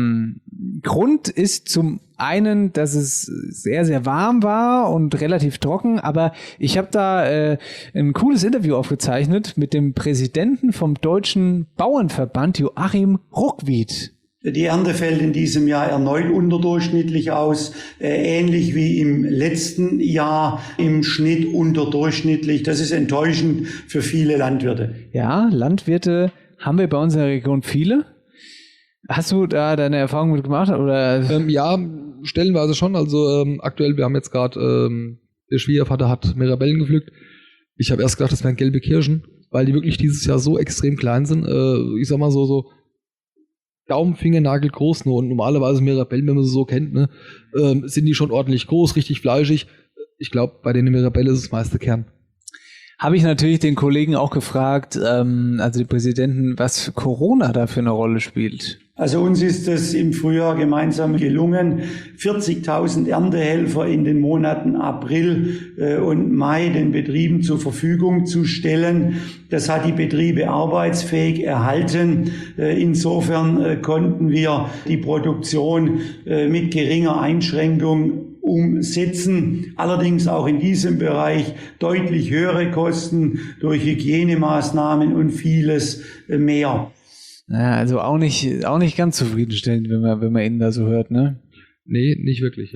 Grund ist zum einen, dass es sehr, sehr warm war und relativ trocken, aber ich habe da ein cooles Interview aufgezeichnet mit dem Präsidenten vom Deutschen Bauernverband, Joachim Ruckwied. Die Ernte fällt in diesem Jahr erneut unterdurchschnittlich aus, ähnlich wie im letzten Jahr im Schnitt unterdurchschnittlich. Das ist enttäuschend für viele Landwirte. Ja, Landwirte haben wir bei uns in der Region viele. Hast du da deine Erfahrungen mit gemacht? Oder? Ja, stellenweise schon. Also aktuell, wir haben jetzt gerade, der Schwiegervater hat Mirabellen gepflückt. Ich habe erst gedacht, das wären gelbe Kirschen, weil die wirklich dieses Jahr so extrem klein sind. Ich sag mal so Daumenfingernagel groß nur, und normalerweise Mirabellen, wenn man sie so kennt, ne, sind die schon ordentlich groß, richtig fleischig. Ich glaube, bei den Mirabellen ist es meiste Kern. Habe ich natürlich den Kollegen auch gefragt, also die Präsidenten, was Corona da für eine Rolle spielt. Also uns ist es im Frühjahr gemeinsam gelungen, 40.000 Erntehelfer in den Monaten April und Mai den Betrieben zur Verfügung zu stellen. Das hat die Betriebe arbeitsfähig erhalten. Insofern konnten wir die Produktion mit geringer Einschränkung umsetzen. Allerdings auch in diesem Bereich deutlich höhere Kosten durch Hygienemaßnahmen und vieles mehr. Ja, also auch nicht ganz zufriedenstellend, wenn man ihn da so hört, ne? Nee, nicht wirklich, ja.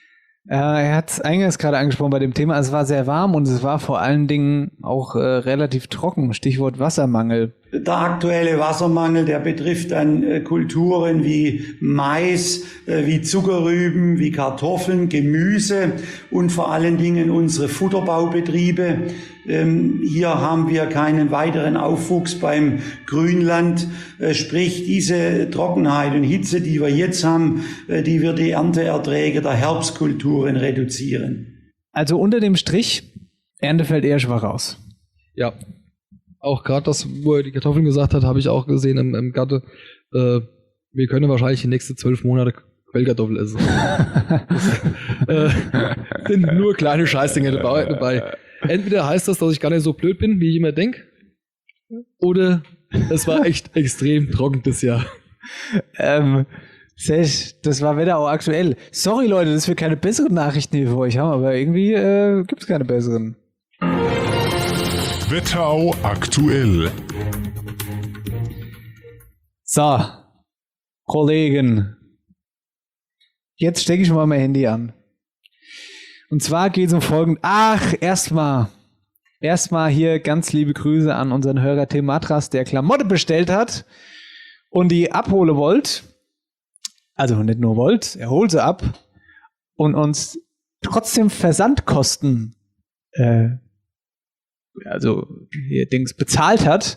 Er hat es eingangs gerade angesprochen bei dem Thema, es war sehr warm und es war vor allen Dingen auch relativ trocken, Stichwort Wassermangel. Der aktuelle Wassermangel, der betrifft dann Kulturen wie Mais, wie Zuckerrüben, wie Kartoffeln, Gemüse und vor allen Dingen unsere Futterbaubetriebe. Hier haben wir keinen weiteren Aufwuchs beim Grünland. Sprich, diese Trockenheit und Hitze, die wir jetzt haben, die wird die Ernteerträge der Herbstkulturen reduzieren. Also unter dem Strich, Ernte fällt eher schwach aus. Ja. Auch gerade das, wo er die Kartoffeln gesagt hat, habe ich auch gesehen im Gatte. Wir können wahrscheinlich die nächsten 12 Monate Quellkartoffel essen. Sind nur kleine Scheißdinge dabei. Entweder heißt das, dass ich gar nicht so blöd bin, wie ich immer denke, oder es war echt extrem trocken das Jahr. Sesh, das war Wetterau aktuell. Sorry, Leute, dass wir keine besseren Nachrichten hier für euch haben, aber irgendwie gibt es keine besseren. Wetterau aktuell. So, Kollegen. Jetzt stecke ich mal mein Handy an. Und zwar geht es um Folgendes. Erstmal hier ganz liebe Grüße an unseren Hörer Tim Matras, der Klamotte bestellt hat und die abholen wollt. Also nicht nur wollt, er holt sie ab und uns trotzdem Versandkosten bezahlt hat,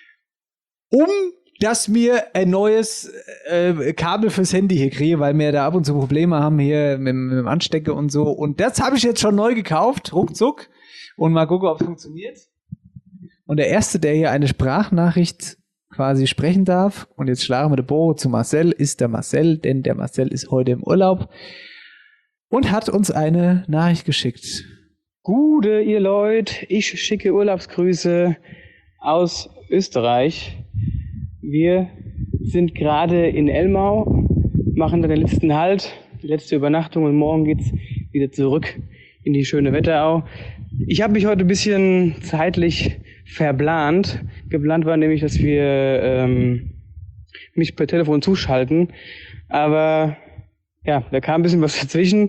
dass mir ein neues Kabel fürs Handy hier kriege, weil wir da ab und zu Probleme haben hier mit dem Anstecker und so. Und das habe ich jetzt schon neu gekauft, ruckzuck. Und mal gucken, ob es funktioniert. Und der Erste, der hier eine Sprachnachricht quasi sprechen darf, und jetzt schlagen wir den Bogen zu Marcel, ist der Marcel, denn der Marcel ist heute im Urlaub und hat uns eine Nachricht geschickt. Gute, ihr Leute, ich schicke Urlaubsgrüße aus Österreich. Wir sind gerade in Elmau, machen dann den letzten Halt, die letzte Übernachtung und morgen geht's wieder zurück in die schöne Wetterau. Ich habe mich heute ein bisschen zeitlich verplant. Geplant war nämlich, dass wir mich per Telefon zuschalten, aber ja, da kam ein bisschen was dazwischen.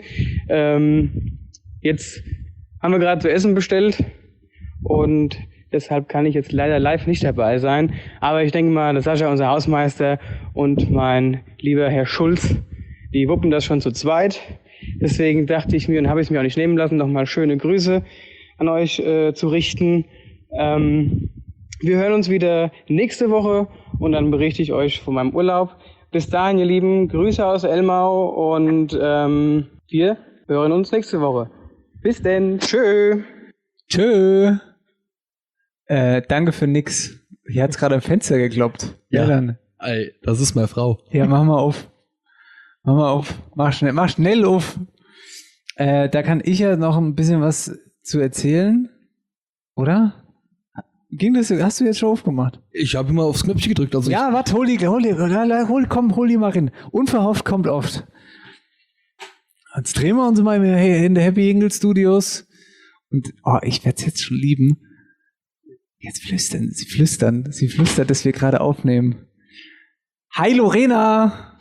Jetzt haben wir gerade zu essen bestellt und deshalb kann ich jetzt leider live nicht dabei sein. Aber ich denke mal, dass Sascha, unser Hausmeister, und mein lieber Herr Schulz, die wuppen das schon zu zweit. Deswegen dachte ich mir, und habe ich es mir auch nicht nehmen lassen, nochmal schöne Grüße an euch zu richten. Wir hören uns wieder nächste Woche und dann berichte ich euch von meinem Urlaub. Bis dahin, ihr Lieben, Grüße aus Elmau und wir hören uns nächste Woche. Bis denn. Tschö. Tschö. Danke für nix. Hier hat's gerade am Fenster gekloppt. Ja, dann. Ey, das ist meine Frau. Ja, mach mal auf. Mach schnell auf. Da kann ich ja noch ein bisschen was zu erzählen. Oder? Ging das? Hast du jetzt schon aufgemacht? Ich habe immer aufs Knöpfchen gedrückt. Also ja, warte, hol die mal rein. Unverhofft kommt oft. Jetzt drehen wir uns mal in der Happy Hingle Studios. Und ich werde es jetzt schon lieben. Jetzt sie flüstert, dass wir gerade aufnehmen. Hi Lorena!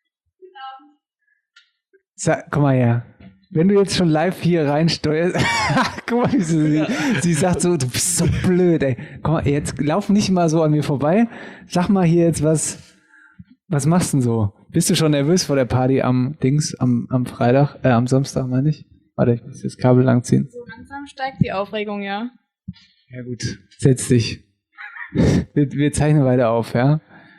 Komm mal her. Wenn du jetzt schon live hier reinsteuerst, guck mal, sie sagt so, du bist so blöd, ey. Komm mal, jetzt lauf nicht mal so an mir vorbei. Sag mal hier jetzt was machst du denn so? Bist du schon nervös vor der Party am Freitag, am Samstag, meine ich? Warte, ich muss das Kabel langziehen. So langsam steigt die Aufregung, ja. Ja gut, setz dich. Wir zeichnen weiter auf, ja.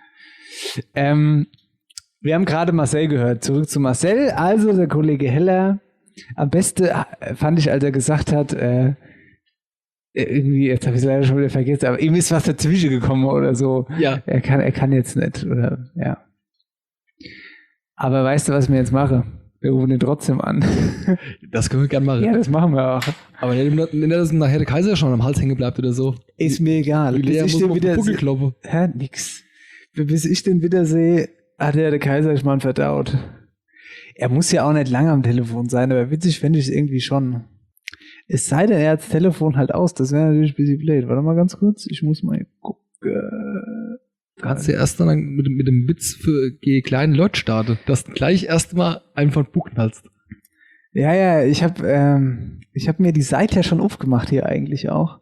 Wir haben gerade Marcel gehört. Zurück zu Marcel. Also der Kollege Heller. Am besten fand ich, als er gesagt hat, irgendwie, jetzt habe ich es leider schon wieder vergessen, aber ihm ist was dazwischen gekommen oder so. Ja. Er kann jetzt nicht, oder, ja. Aber weißt du, was ich mir jetzt mache? Wir rufen ihn trotzdem an. Das können wir gerne machen. Ja, das machen wir auch. Aber nicht, dass nachher der Kaiser schon am Hals hängen bleibt oder so. Ist mir egal. Bis ich den wieder sehe. Nix. Bis ich den wieder sehe, hat der Kaiserschmarrn verdaut. Er muss ja auch nicht lange am Telefon sein, aber witzig fände ich es irgendwie schon. Es sei denn, er hat das Telefon halt aus. Das wäre natürlich ein bisschen blöd. Warte mal ganz kurz. Ich muss mal gucken. Kannst du erst dann mit dem Witz für die kleinen Leute starten, dass du gleich erstmal einfach buchen hast. Ja, ich hab mir die Seite ja schon aufgemacht hier eigentlich auch.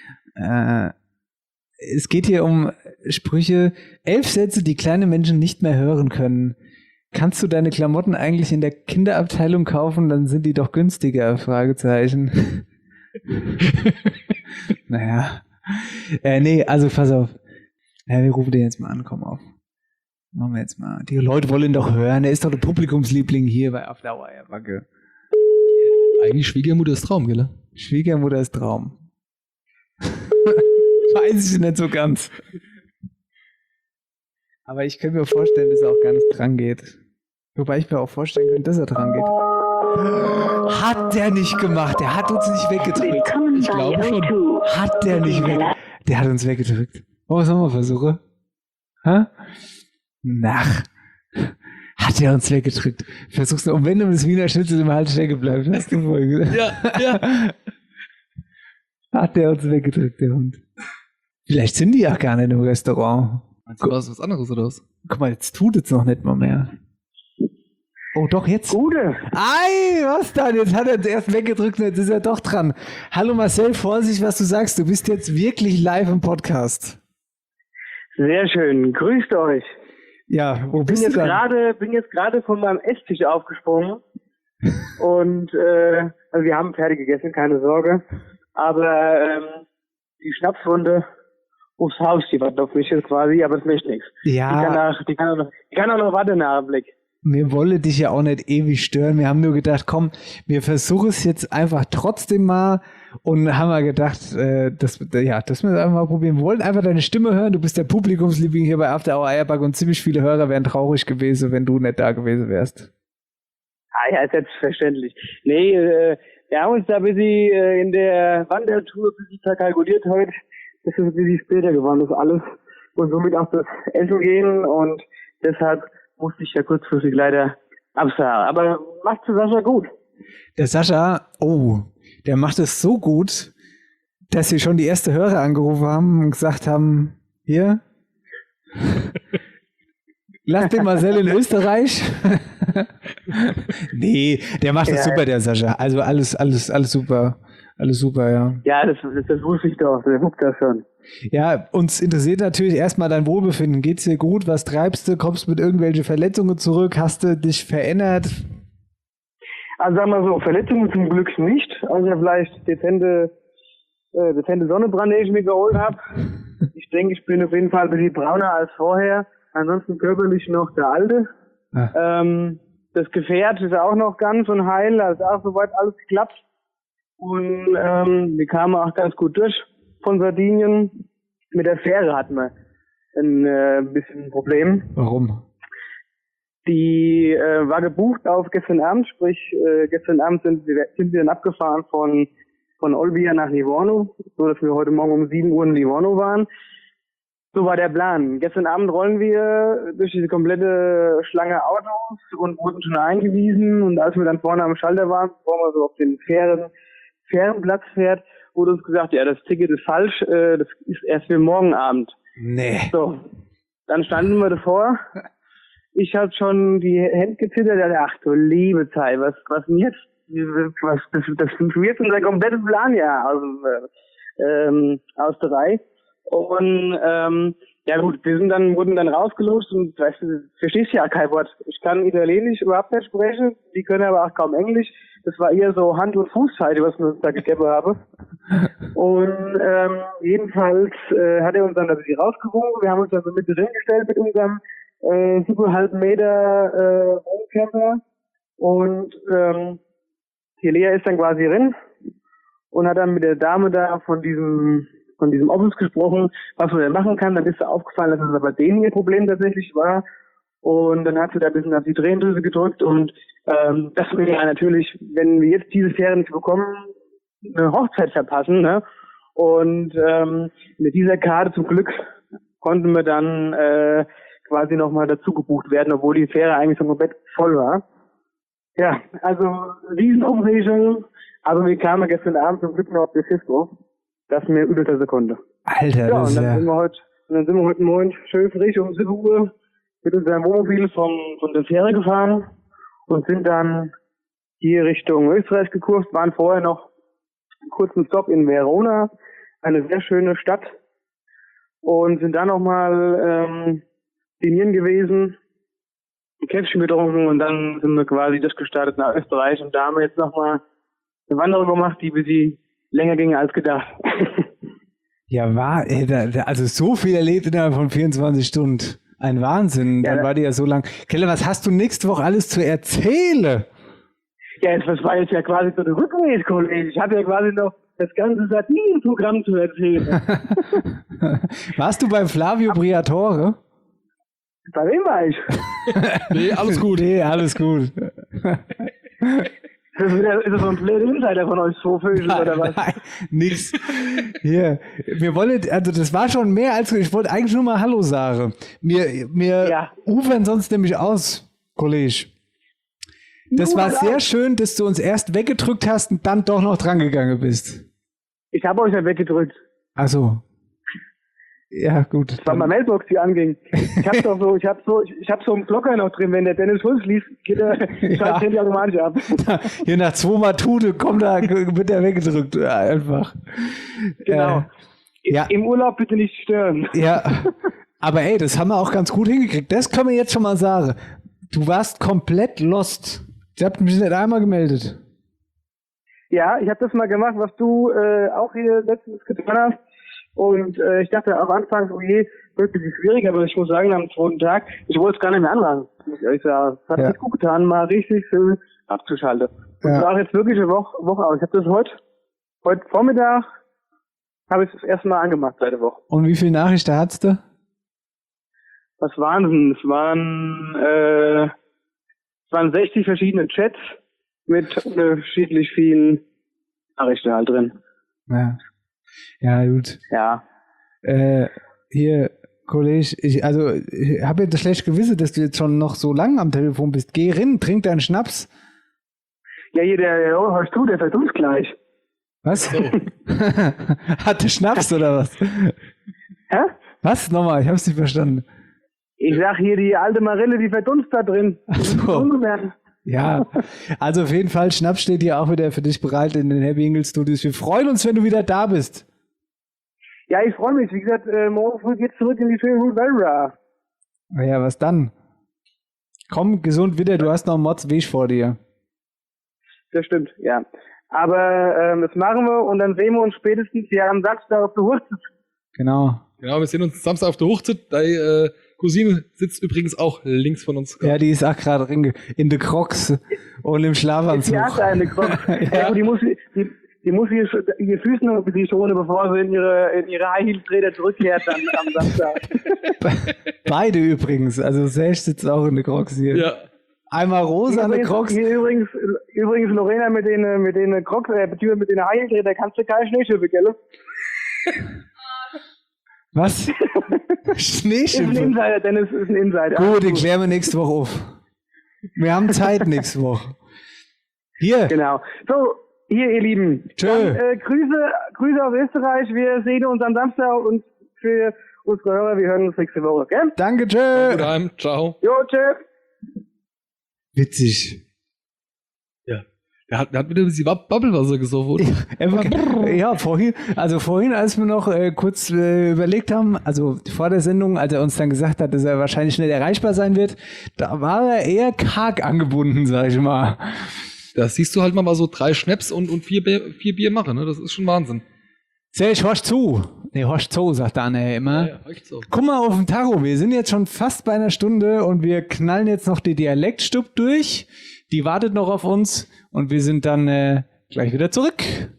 Es geht hier um Sprüche, 11 Sätze, die kleine Menschen nicht mehr hören können. Kannst du deine Klamotten eigentlich in der Kinderabteilung kaufen, dann sind die doch günstiger, Fragezeichen. Naja. Nee, also pass auf. Ja, wir rufen den jetzt mal an, komm auf. Machen wir jetzt mal. Die Leute wollen doch hören, er ist doch der Publikumsliebling hier bei Auf der Eierbacke. Eigentlich Schwiegermutter ist Traum, gell? Schwiegermutter ist Traum. Weiß ich nicht so ganz. Aber ich könnte mir vorstellen, dass er auch gar nicht dran geht. Wobei ich mir auch vorstellen könnte, dass er dran geht. Hat der nicht gemacht. Der hat uns nicht weggedrückt. Ich glaube schon. Hat der nicht weggedrückt. Der hat uns weggedrückt. Oh, was sollen wir versuchen? Hä? Nach. Hat er uns weggedrückt. Versuchst du, und wenn du das Wiener Schnitzel im Hals stecken bleibt, hast du vorhin gesagt. Ja. Hat der uns weggedrückt, der Hund. Vielleicht sind die ja gar nicht im Restaurant. Meinst du, was anderes oder was? Guck mal, jetzt tut es noch nicht mal mehr. Oh, doch, jetzt. Gute. Ei, was dann? Jetzt hat er uns erst weggedrückt und jetzt ist er doch dran. Hallo Marcel, Vorsicht, was du sagst. Du bist jetzt wirklich live im Podcast. Sehr schön. Grüßt euch. Ja, wo bist du dann? Bin jetzt gerade von meinem Esstisch aufgesprungen. Und, also wir haben fertig gegessen, keine Sorge. Aber, die Schnapswunde aufs Haus, die wartet auf mich jetzt quasi, aber das möchte nichts. Ja. Die kann auch noch warten nach dem Blick. Wir wollen dich ja auch nicht ewig stören. Wir haben nur gedacht, komm, wir versuchen es jetzt einfach trotzdem mal und haben wir gedacht, dass wir das einfach mal probieren. Wir wollten einfach deine Stimme hören. Du bist der Publikumsliebling hier bei After Hour Eierbacke und ziemlich viele Hörer wären traurig gewesen, wenn du nicht da gewesen wärst. Ah ja, selbstverständlich. Nee, wir haben uns da ein bisschen in der Wandertour ein bisschen verkalkuliert heute. Das ist ein bisschen später geworden, das alles. Und somit auch das Essen gehen und deshalb musste ich ja kurzfristig leider absagen. Aber macht Sascha gut. Der Sascha, der macht es so gut, dass sie schon die erste Hörer angerufen haben und gesagt haben, hier, lass den Marcel in Österreich. Nee, der macht das super, der Sascha. Also alles super. Alles super, ja. Ja, das wusste ich doch. Der hupt das schon. Ja, uns interessiert natürlich erstmal dein Wohlbefinden. Geht's dir gut? Was treibst du? Kommst du mit irgendwelchen Verletzungen zurück? Hast du dich verändert? Also sagen wir so, Verletzungen zum Glück nicht. Also vielleicht dezente Sonnenbrand, den ich mir geholt habe. Ich denke, ich bin auf jeden Fall ein bisschen brauner als vorher. Ansonsten körperlich noch der Alte. Das Gefährt ist auch noch ganz und heil. Da ist auch soweit alles geklappt. Und wir kamen auch ganz gut durch von Sardinien. Mit der Fähre hatten wir ein bisschen ein Problem. Warum? Die war gebucht auf gestern Abend, sprich gestern Abend sind wir dann abgefahren von Olbia nach Livorno, so dass wir heute Morgen um 7 Uhr in Livorno waren. So war der Plan. Gestern Abend rollen wir durch diese komplette Schlange Autos und wurden schon eingewiesen. Und als wir dann vorne am Schalter waren, bevor man so auf den Fährenplatz fährt, wurde uns gesagt, ja, das Ticket ist falsch, das ist erst für morgen Abend. Nee. So, dann standen wir davor. Ich hatte schon die Hände gezittert, dachte, ach du liebe Zeit, was denn jetzt? Das funktioniert unser komplettes Plan ja aus der Reihe. Und ja gut, wurden dann rausgelost und weißt du, verstehst ja kein Wort. Ich kann Italienisch überhaupt nicht sprechen, die können aber auch kaum Englisch. Das war eher so Hand- und Fußseite, was wir uns da gegeben haben. Und jedenfalls hat er uns dann ein bisschen rausgewogen. Wir haben uns dann so mit drin gestellt mit unserem 7,5 Meter Wohncamper. Und die Lea ist dann quasi drin und hat dann mit der Dame da von diesem Office gesprochen, was man denn machen kann. Dann ist ihr aufgefallen, dass es aber denen ihr Problem tatsächlich war. Und dann hat sie da ein bisschen auf die Tränendrüse gedrückt und das will ja natürlich, wenn wir jetzt diese Fähre nicht bekommen, eine Hochzeit verpassen, ne? Und mit dieser Karte zum Glück konnten wir dann quasi nochmal dazu gebucht werden, obwohl die Fähre eigentlich schon komplett voll war. Ja, also Riesenumsegelung, aber wir kamen gestern Abend zum Glück noch auf der Cisco. Das mir über der Sekunde. Alter, ja, das und dann sind wir heute Morgen schön frisch um 7 Uhr mit unserem Wohnmobil von der Fähre gefahren und sind dann hier Richtung Österreich gekurvt, waren vorher noch einen kurzen Stopp in Verona, eine sehr schöne Stadt, und sind dann nochmal dinieren gewesen, ein Käffchen getrunken und dann sind wir quasi durchgestartet nach Österreich und da haben wir jetzt nochmal eine Wanderung gemacht, die bis sie länger ging als gedacht. Ja, also so viel erlebt innerhalb von 24 Stunden. Ein Wahnsinn. Ja, dann war die ja so lang. Keller, was hast du nächste Woche alles zu erzählen? Ja, das war jetzt ja quasi so eine Rückreise, Kollege. Ich habe ja quasi noch das ganze Sardinien-Programm zu erzählen. Warst du beim Flavio Briatore? Bei wem war ich? Nee, alles gut. Nee, alles gut. Ist das so ein blöder Insider von euch, so Vögel oder was? Nein, nix. Hier, wir wollen, also das war schon mehr als, ich wollte eigentlich nur mal Hallo sagen. Wir ufern sonst nämlich aus, Kollege. Das war sehr schön, dass du uns erst weggedrückt hast und dann doch noch drangegangen bist. Ich habe euch ja weggedrückt. Ach so. Ja, gut. Das war meine Mailbox, die anging. Ich hab so einen Blocker noch drin, wenn der Dennis Schulz liest, geht der Handy automatisch ab. Hier nach 2 Mal Tute, wird der weggedrückt, einfach. Genau. Im Urlaub bitte nicht stören. Ja, aber ey, das haben wir auch ganz gut hingekriegt. Das können wir jetzt schon mal sagen. Du warst komplett lost. Ich hab mich nicht einmal gemeldet. Ja, ich habe das mal gemacht, was du auch hier letztens getan hast. Und ich dachte am Anfang, oh je, wird ein bisschen schwierig, aber ich muss sagen, am 2. Tag, ich wollte es gar nicht mehr anfangen, muss ich ehrlich sagen. Es hat echt gut getan, mal richtig schön abzuschalten. Und es war jetzt wirklich eine Woche aus. Ich habe das heute Vormittag, habe ich das erste Mal angemacht seit der Woche. Und wie viele Nachrichten hattest du? Was waren denn? Es waren 60 verschiedene Chats mit unterschiedlich vielen Nachrichten halt drin. Ja, gut. Ja. Hier, Kollege, ich habe jetzt das schlecht Gewissen, dass du jetzt schon noch so lange am Telefon bist. Geh rein, trink deinen Schnaps. Ja, hier, hörst du, der fällt uns gleich. Was? Hat der Schnaps oder was? Hä? Was? Nochmal, ich hab's nicht verstanden. Ich sag hier, die alte Marille, die verdunst da drin. Ach so. Ja, also auf jeden Fall, Schnaps steht hier auch wieder für dich bereit in den Happy Ingle Studios. Wir freuen uns, wenn du wieder da bist. Ja, ich freue mich. Wie gesagt, morgen früh geht's zurück in die schöne Hulwelra. Naja, was dann? Komm gesund wieder, du hast noch einen Modsweg vor dir. Das stimmt, ja. Aber das machen wir und dann sehen wir uns spätestens hier am Samstag auf der Hochzeit. Genau. Genau, wir sehen uns Samstag auf der Hochzeit. Deine Cousine sitzt übrigens auch links von uns. Ja, die ist auch gerade in der Crocs und im Schlafanzug. Die hat eine Crocs. Ja. Die muss ihr Füße noch ein bisschen schonen, bevor sie in ihre High Heels Räder zurückkehrt dann am Samstag. Beide übrigens. Also Serge sitzt auch in der Crocs hier. Ja. Einmal rosa eine Crocs. Übrigens Lorena mit den Crocs, beziehungsweise mit den High Heels Räder kannst du keine Schneeschippe, gell? Was? Schneeschippe? Ist ein Insider, Dennis, ist ein Insider. Gut, den klären wir nächste Woche auf. Wir haben Zeit nächste Woche. Hier. Genau. So, hier, ihr Lieben. Tschö. Dann, Grüße aus Österreich. Wir sehen uns am Samstag und für unsere Hörer, wir hören uns nächste Woche, gell? Danke, tschö. Guten Abend, ciao. Jo, tschö. Witzig. Der hat wieder ein bisschen Bubblewasser gesoffen, oder? Ja, vorhin, als wir noch kurz überlegt haben, also vor der Sendung, als er uns dann gesagt hat, dass er wahrscheinlich schnell erreichbar sein wird, da war er eher karg angebunden, sag ich mal. Das siehst du halt mal so 3 Schnaps und 4 Bier machen, ne? Das ist schon Wahnsinn. Serge, horch zu. Nee, horch zu, sagt Anne immer. Ja, horch zu. Guck mal auf den Tacho, wir sind jetzt schon fast bei einer Stunde und wir knallen jetzt noch die Dialektstub durch. Die wartet noch auf uns und wir sind dann gleich wieder zurück.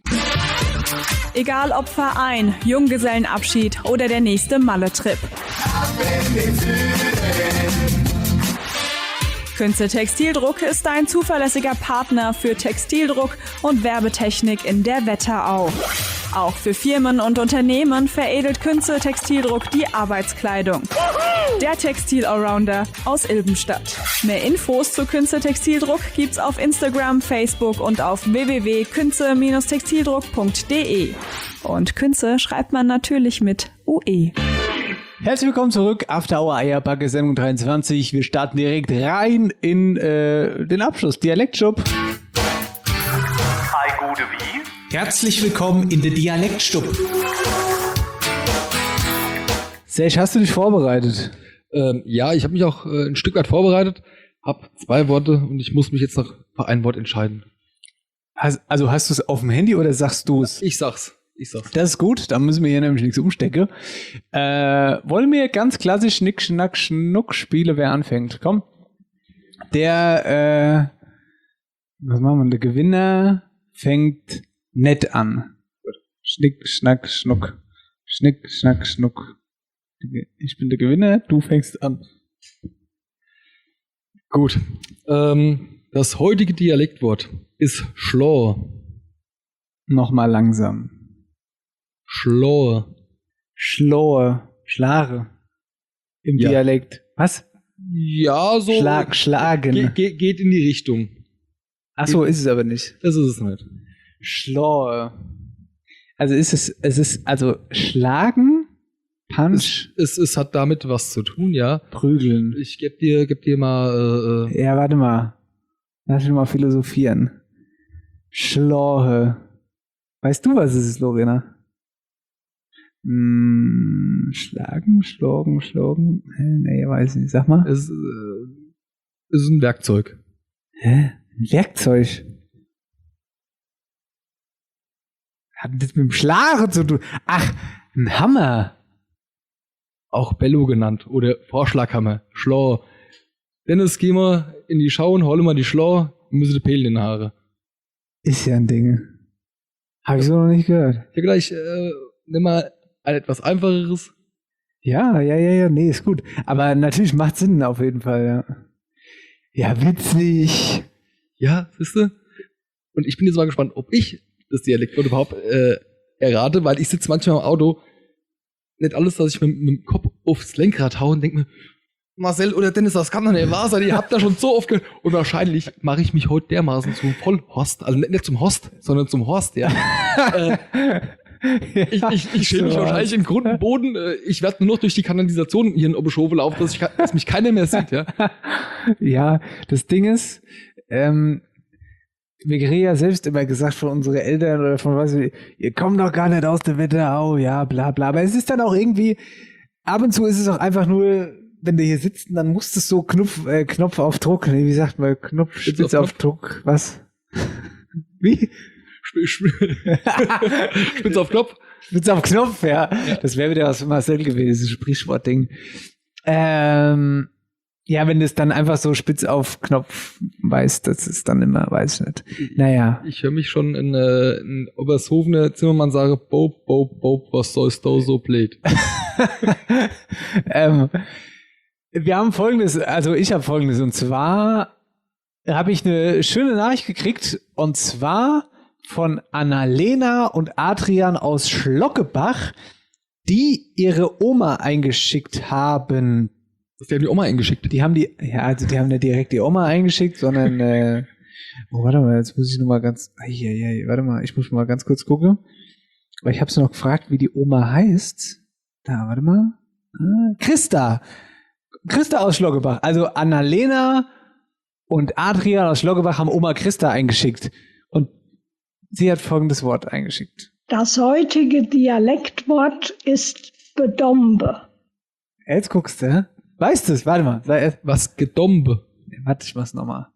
Egal ob Verein, Junggesellenabschied oder der nächste Malle-Trip. Künze Textildruck ist ein zuverlässiger Partner für Textildruck und Werbetechnik in der Wetterau. Auch für Firmen und Unternehmen veredelt Künze Textildruck die Arbeitskleidung. Der Textil-Allrounder aus Ilbenstadt. Mehr Infos zu Künze Textildruck gibt's auf Instagram, Facebook und auf www.künze-textildruck.de. Und Künze schreibt man natürlich mit UE. Herzlich willkommen zurück, After Hour Eierbacke, Sendung 23. Wir starten direkt rein in den Abschluss, Dialektstub. Hi, gute wie? Herzlich willkommen in der Dialektstub. Serge, hast du dich vorbereitet? Ja, ich habe mich auch ein Stück weit vorbereitet, habe 2 Worte und ich muss mich jetzt noch für ein Wort entscheiden. Also hast du es auf dem Handy oder sagst du es? Ich sag's. Das ist gut, da müssen wir hier nämlich nichts umstecken. Wollen wir ganz klassisch Schnick, Schnack, Schnuck spielen, wer anfängt? Komm. Was machen wir? Der Gewinner fängt nett an. Schnick, Schnack, Schnuck. Schnick, Schnack, Schnuck. Ich bin der Der fängst an. Gut. Der Das heutige Dialektwort ist Schlor. Nochmal langsam. Schlor. Schlor. Schlare. Im Ja. Dialekt. Was? Ja, so. Schlagen. Geht in die Richtung. Ach so, ist es aber nicht. Das ist es nicht. Schlor. Also es ist also schlagen, Punch, Es hat damit was zu tun, ja. prügeln. Ich geb dir mal, Ja, warte mal. Lass mich mal philosophieren. Schlorhe. Weißt du, was es ist, Lorena? Schlagen, schlagen. Nee, weiß ich nicht. Sag mal. es ist ein Werkzeug. Hä? Ein Werkzeug? Hat das mit dem Schlagen zu tun? Ach, ein Hammer. Auch Bello genannt oder Vorschlaghammer, Schlor. Dennis, geh mal in die Schau und hol mal die Schlor und müsse die Pelen in die Haare. Ist ja ein Ding. Habe ich so noch nicht gehört. Ja, gleich, nimm mal ein etwas einfacheres. Ja, nee, ist gut. Aber natürlich macht Sinn auf jeden Fall, ja. Ja, witzig. Ja, siehste? Und ich bin jetzt mal gespannt, ob ich das Dialektwort überhaupt errate, weil ich sitze manchmal im Auto, nicht alles, dass ich mit dem Kopf aufs Lenkrad haue und denke mir, Marcel oder Dennis, das kann doch nicht wahr sein, ihr habt da schon so oft gehört. Und wahrscheinlich mache ich mich heute dermaßen zum Vollhorst, also nicht zum Host, sondern zum Horst, ja. Ich schäme mich wahrscheinlich in Grund und Boden. Ich werde nur noch durch die Kanalisation hier in Obeschove laufen, dass mich keiner mehr sieht, ja. Ja, das Ding ist, wir kriegen ja selbst immer gesagt von unseren Eltern oder von was, ihr kommt doch gar nicht aus der Wetterau, ja, bla bla. Aber es ist dann auch irgendwie, ab und zu ist es auch einfach nur, wenn du hier sitzt, dann musst du so Knopf auf Druck, nee, wie sagt man, Spitz auf Druck, was? Wie? Spitz auf Knopf. Spitz auf Knopf, ja. Das wäre wieder was für Marcel gewesen, Sprichwortding. Ja, wenn du es dann einfach so spitz auf Knopf weißt, das ist dann immer, weiß ich nicht. Naja. Ich höre mich schon in Obershofener Zimmermann sagen, Bob, was sollst du so blöd? Wir haben Folgendes, also ich habe Folgendes, und zwar habe ich eine schöne Nachricht gekriegt, und zwar von Annalena und Adrian aus Schlockebach, die ihre Oma eingeschickt haben. Die haben die Oma eingeschickt? Die haben nicht direkt die Oma eingeschickt, sondern, warte mal, jetzt muss ich noch mal warte mal, ich muss mal ganz kurz gucken, weil ich habe sie noch gefragt, wie die Oma heißt. Da, warte mal. Christa aus Schlockebach. Also Annalena und Adrian aus Schlockebach haben Oma Christa eingeschickt. Und sie hat folgendes Wort eingeschickt. Das heutige Dialektwort ist Bedombe. Jetzt guckst du, hä? Weißt du es? Warte mal. Was Gedombe? Warte, ich mach's nochmal.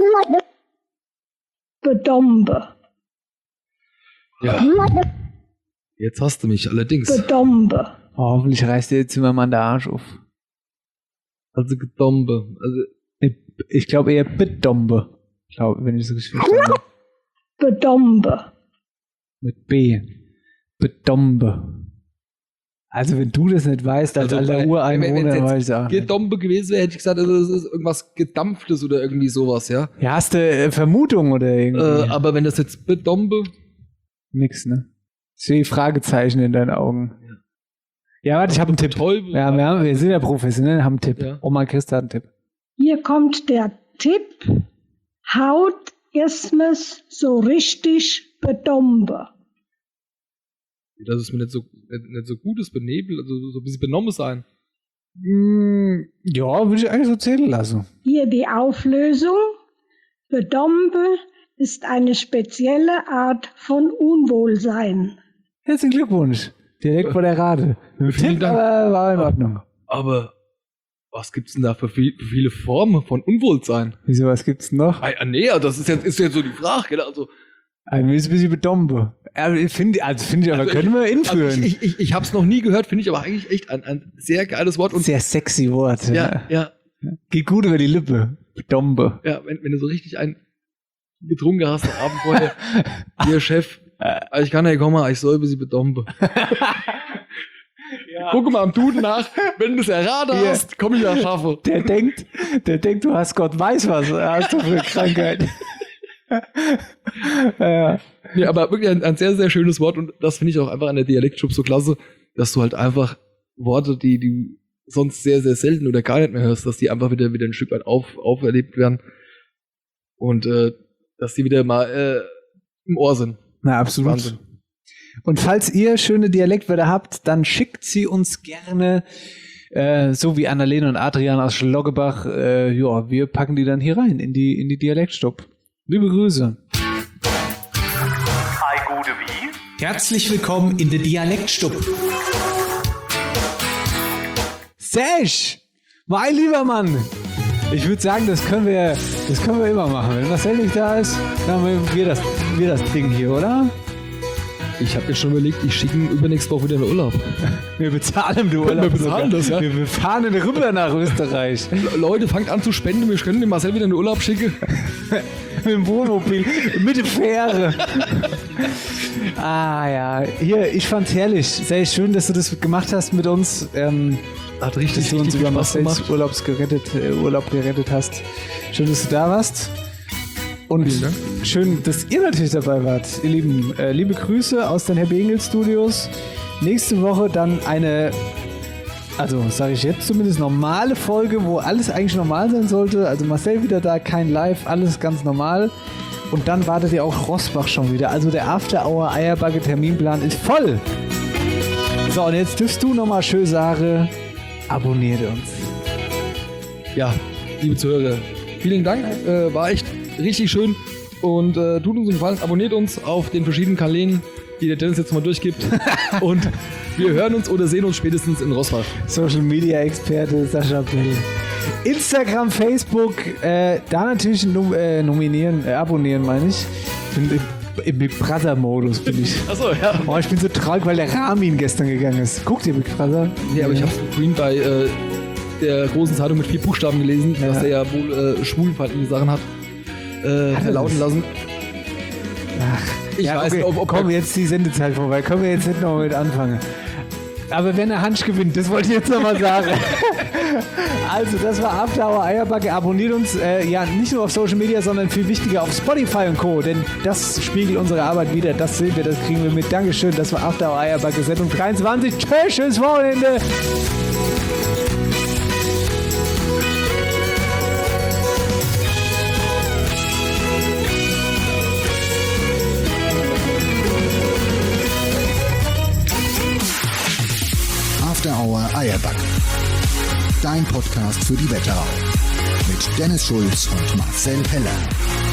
Bedombe. Ja. Jetzt hast du mich allerdings. Bedombe. Oh, hoffentlich reißt dir jetzt immer mal der Arsch auf. Also Gedombe. Also ich glaube eher Bedombe. Wenn ich so richtig verstanden habe. Bedombe. Mit B. Bedombe. Also wenn du das nicht weißt, als alter Ureinwohner, weiß ich auch nicht. Gedombe gewesen wäre, hätte ich gesagt, also das ist irgendwas Gedampftes oder irgendwie sowas, ja. Ja, hast du Vermutung oder irgendwie? Aber wenn das jetzt Bedombe... Nix, ne? Ich sehe Fragezeichen in deinen Augen. Ja, warte, ich habe einen Tipp. Ja, wir sind ja professionell, haben einen Tipp. Ja. Oma Christa hat einen Tipp. Hier kommt der Tipp. Haut erstmals so richtig Bedombe. Dass es mir nicht so gut ist, benebelt, also so ein bisschen benommen sein. Ja, würde ich eigentlich so zählen lassen. Hier die Auflösung. Bedombe ist eine spezielle Art von Unwohlsein. Herzlichen Glückwunsch. Direkt vor der Rate. Vielen Dank. War in Ordnung. Aber was gibt's denn da für viele Formen von Unwohlsein? Wieso, was gibt's denn noch? Nee, das ist jetzt so die Frage, gell? Also ein bisschen Bedombe. Finde ich, aber können wir hinführen. Also ich habe es noch nie gehört, finde ich aber eigentlich echt ein sehr geiles Wort. Und sehr sexy Wort. Ja. Geht gut über die Lippe. Bedombe. Ja, wenn du so richtig einen getrunken hast am Abend vorher, hier Chef, ich kann nicht kommen, ich soll ein bisschen Bedombe. Gucke mal am Duden nach, wenn du es erraten hast, komm ich das schaffe. Der denkt, du hast Gott weiß was, hast du für eine Krankheit. Ja. Nee, aber wirklich ein sehr, sehr schönes Wort und das finde ich auch einfach an der Dialektschub so klasse, dass du halt einfach Worte, die du sonst sehr, sehr selten oder gar nicht mehr hörst, dass die einfach wieder ein Stück weit auferlebt werden und dass die wieder mal im Ohr sind. Na, absolut. Wahnsinn. Und falls ihr schöne Dialektwörter habt, dann schickt sie uns gerne, so wie Annalena und Adrian aus Schloggebach. Wir packen die dann hier rein in die Dialektstub. Liebe Grüße. Herzlich willkommen in der Dialektstub. Sesh! Mein lieber Mann! Ich würde sagen, das können wir immer machen. Wenn Marcel nicht da ist, dann haben wir das Ding hier, oder? Ich habe mir schon überlegt, ich schicke ihn übernächste Woche wieder in den Urlaub. Wir bezahlen den Urlaub. Wir bezahlen das, ja. Wir fahren rüber nach Österreich. Leute, fangt an zu spenden, wir können den Marcel wieder in den Urlaub schicken. Mit dem Wohnmobil, mit der Fähre. Ja, hier, ich fand's herrlich. Sehr schön, dass du das gemacht hast mit uns. Hat richtig, dass du uns über Marcels Urlaub gerettet hast. Schön, dass du da warst. Und schön, dass ihr natürlich dabei wart, ihr Lieben. Liebe Grüße aus den Herr Bengel Studios. Nächste Woche dann eine, also sage ich jetzt zumindest, normale Folge, wo alles eigentlich normal sein sollte. Also Marcel wieder da, kein Live, alles ganz normal. Und dann wartet ja auch Rossbach schon wieder. Also der After-Hour Eierbacke-Terminplan ist voll. So, und jetzt dürfst du nochmal schön sagen, abonniert uns. Ja, liebe Zuhörer, vielen Dank. War echt richtig schön. Und tut uns einen Gefallen, abonniert uns auf den verschiedenen Kanälen, die der Dennis jetzt mal durchgibt. Und wir hören uns oder sehen uns spätestens in Rossbach. Social Media Experte Sascha Bell. Instagram, Facebook, da natürlich abonnieren meine ich. Ich bin im Big Brother Modus bin ich. Achso, ja. Oh, ich bin so traurig, weil der Ramin gestern gegangen ist. Guckt ihr Big Brother? Nee, aber ich habe vorhin bei der großen Zeitung mit 4 Buchstaben gelesen, dass er ja wohl schwulenfeindliche Sachen hat verlauten lassen. Ach, ich weiß nicht, ob komm, jetzt die Sendezeit vorbei. Können wir jetzt nicht noch mit anfangen. Aber wenn der Hansch gewinnt, das wollte ich jetzt nochmal sagen. Also, das war After Hour Eierbacke. Abonniert uns nicht nur auf Social Media, sondern viel wichtiger auf Spotify und Co. Denn das spiegelt unsere Arbeit wieder. Das sehen wir, das kriegen wir mit. Dankeschön, das war After Hour Eierbacke, Sendung 23. Tschüss, Wochenende. After Hour Eierbacke. Dein Podcast für die Wetterau. Mit Dennis Schulz und Marcel Heller.